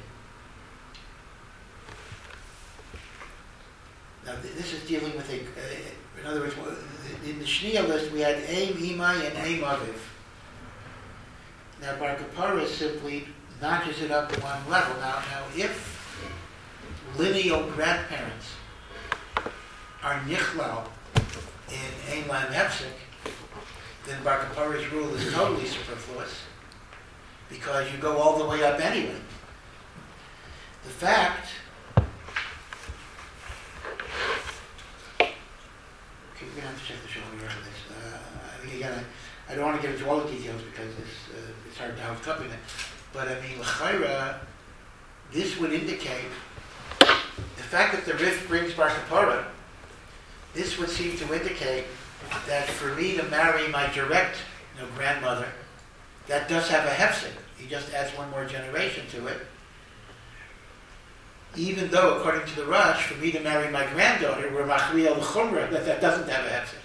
[SPEAKER 1] Now th- this is dealing with a, uh, in other words, in the Shneah list we had Aim Imai and Aim Aviv. Now, Bar Kapara simply notches it up to one level. Now, now, if lineal grandparents are nichlal in Ein Lam Hefsek, then Bar Kapara's rule is totally superfluous because you go all the way up anyway. The fact, okay, we're going to have to check the show over here for this. Uh, I think again, I, I don't want to get into all the details because it's, uh, it's hard to have cup in it. But I mean, l'chayra, this would indicate the fact that the Rif brings Bar Kapara. This would seem to indicate that for me to marry my direct, you know, grandmother, that does have a hefsek. He just adds one more generation to it. Even though, according to the Rush, for me to marry my granddaughter, we're machriya l'chumra, that that doesn't have a hefsek.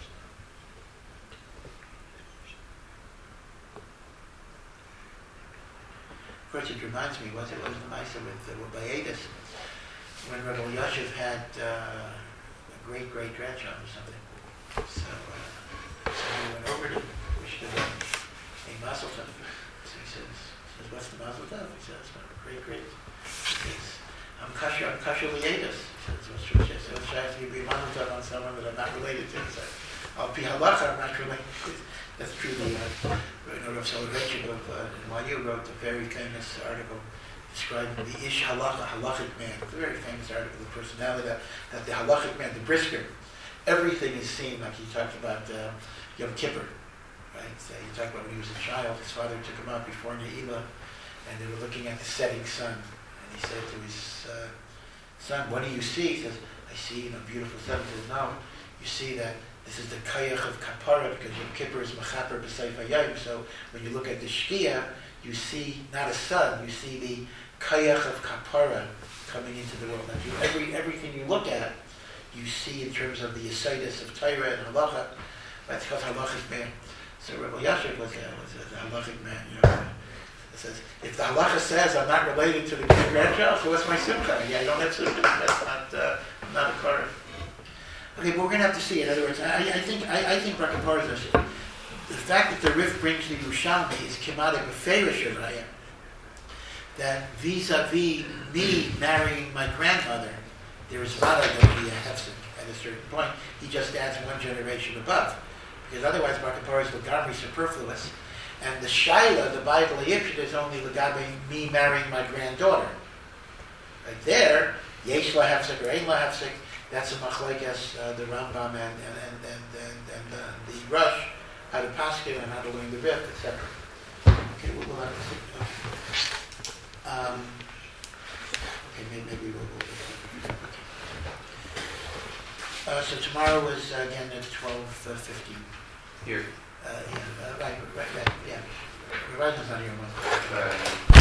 [SPEAKER 1] Of course, it reminds me, was it was the Maisa with uh, with Bayedis, when Rebbe Yashiv had uh, a great great grandchild or something. So, uh, so he went over to wished him a mazel tov. So he says, says, "What's the mazel tov?" He says, "Great great." He says, "I'm kasher, I'm kasher Bayedis." He says, "What's true?" He says, "What's trying to be a mazel tov on someone that I'm not related to?" He said, "I'll be halacha, I'm not related." That's true. The uh, Rav Soloveitchik of uh, N Y U wrote a very famous article describing the Ish Halacha, halachic man. It's a very famous article, the personality that, that the halachic man, the brisker, everything is seen, like he talked about uh, Yom Kippur, right? So he talked about when he was a child, his father took him out before Ne'ilah, and they were looking at the setting sun. And he said to his uh, son, "What do you see?" He says, "I see, you know, beautiful sun." He says, "No, you see that this is the kayach of kapara, because Yom Kippur is mechaper b'seif hayayim. So when you look at the shkia, you see not a sun, you see the kayach of kapara coming into the world. And you, every everything you look at, you see in terms of the yisaidus of Torah and halacha. That's called halachic man. So Rebbe Yashiv was a, was a halachic man. You know, it says if the halacha says I'm not related to the grandchild, so what's my simcha? Yeah, I don't have simcha. That's not uh, not a korah. Okay, but we're going to have to see. In other words, I, I think I, I think Bar Kapara is the fact that the Rif brings the Yerushalmi is Kemada Beferish Raya. That vis-a-vis me marrying my grandmother, there is vada going to be a hefsek at a certain point. He just adds one generation above, because otherwise Bar Kapara is legamri superfluous, and the shaila, the Bible Egyptian, is only legabe me marrying my granddaughter. Right there, yesh la hefsek or ein la hefsek. That's a machlekes, uh, the Rambam and, and, and, and, and, and uh, the Rush, how to paskin and how to learn the Rif, et cetera. Okay, we'll, we'll have to see. Okay. Um, okay, maybe, maybe we'll, we'll okay. uh, So tomorrow is, uh, again, at twelve fifteen.
[SPEAKER 2] Here.
[SPEAKER 1] Uh, yeah, uh, right, right, right, yeah. Right, not here, one.
[SPEAKER 2] Uh,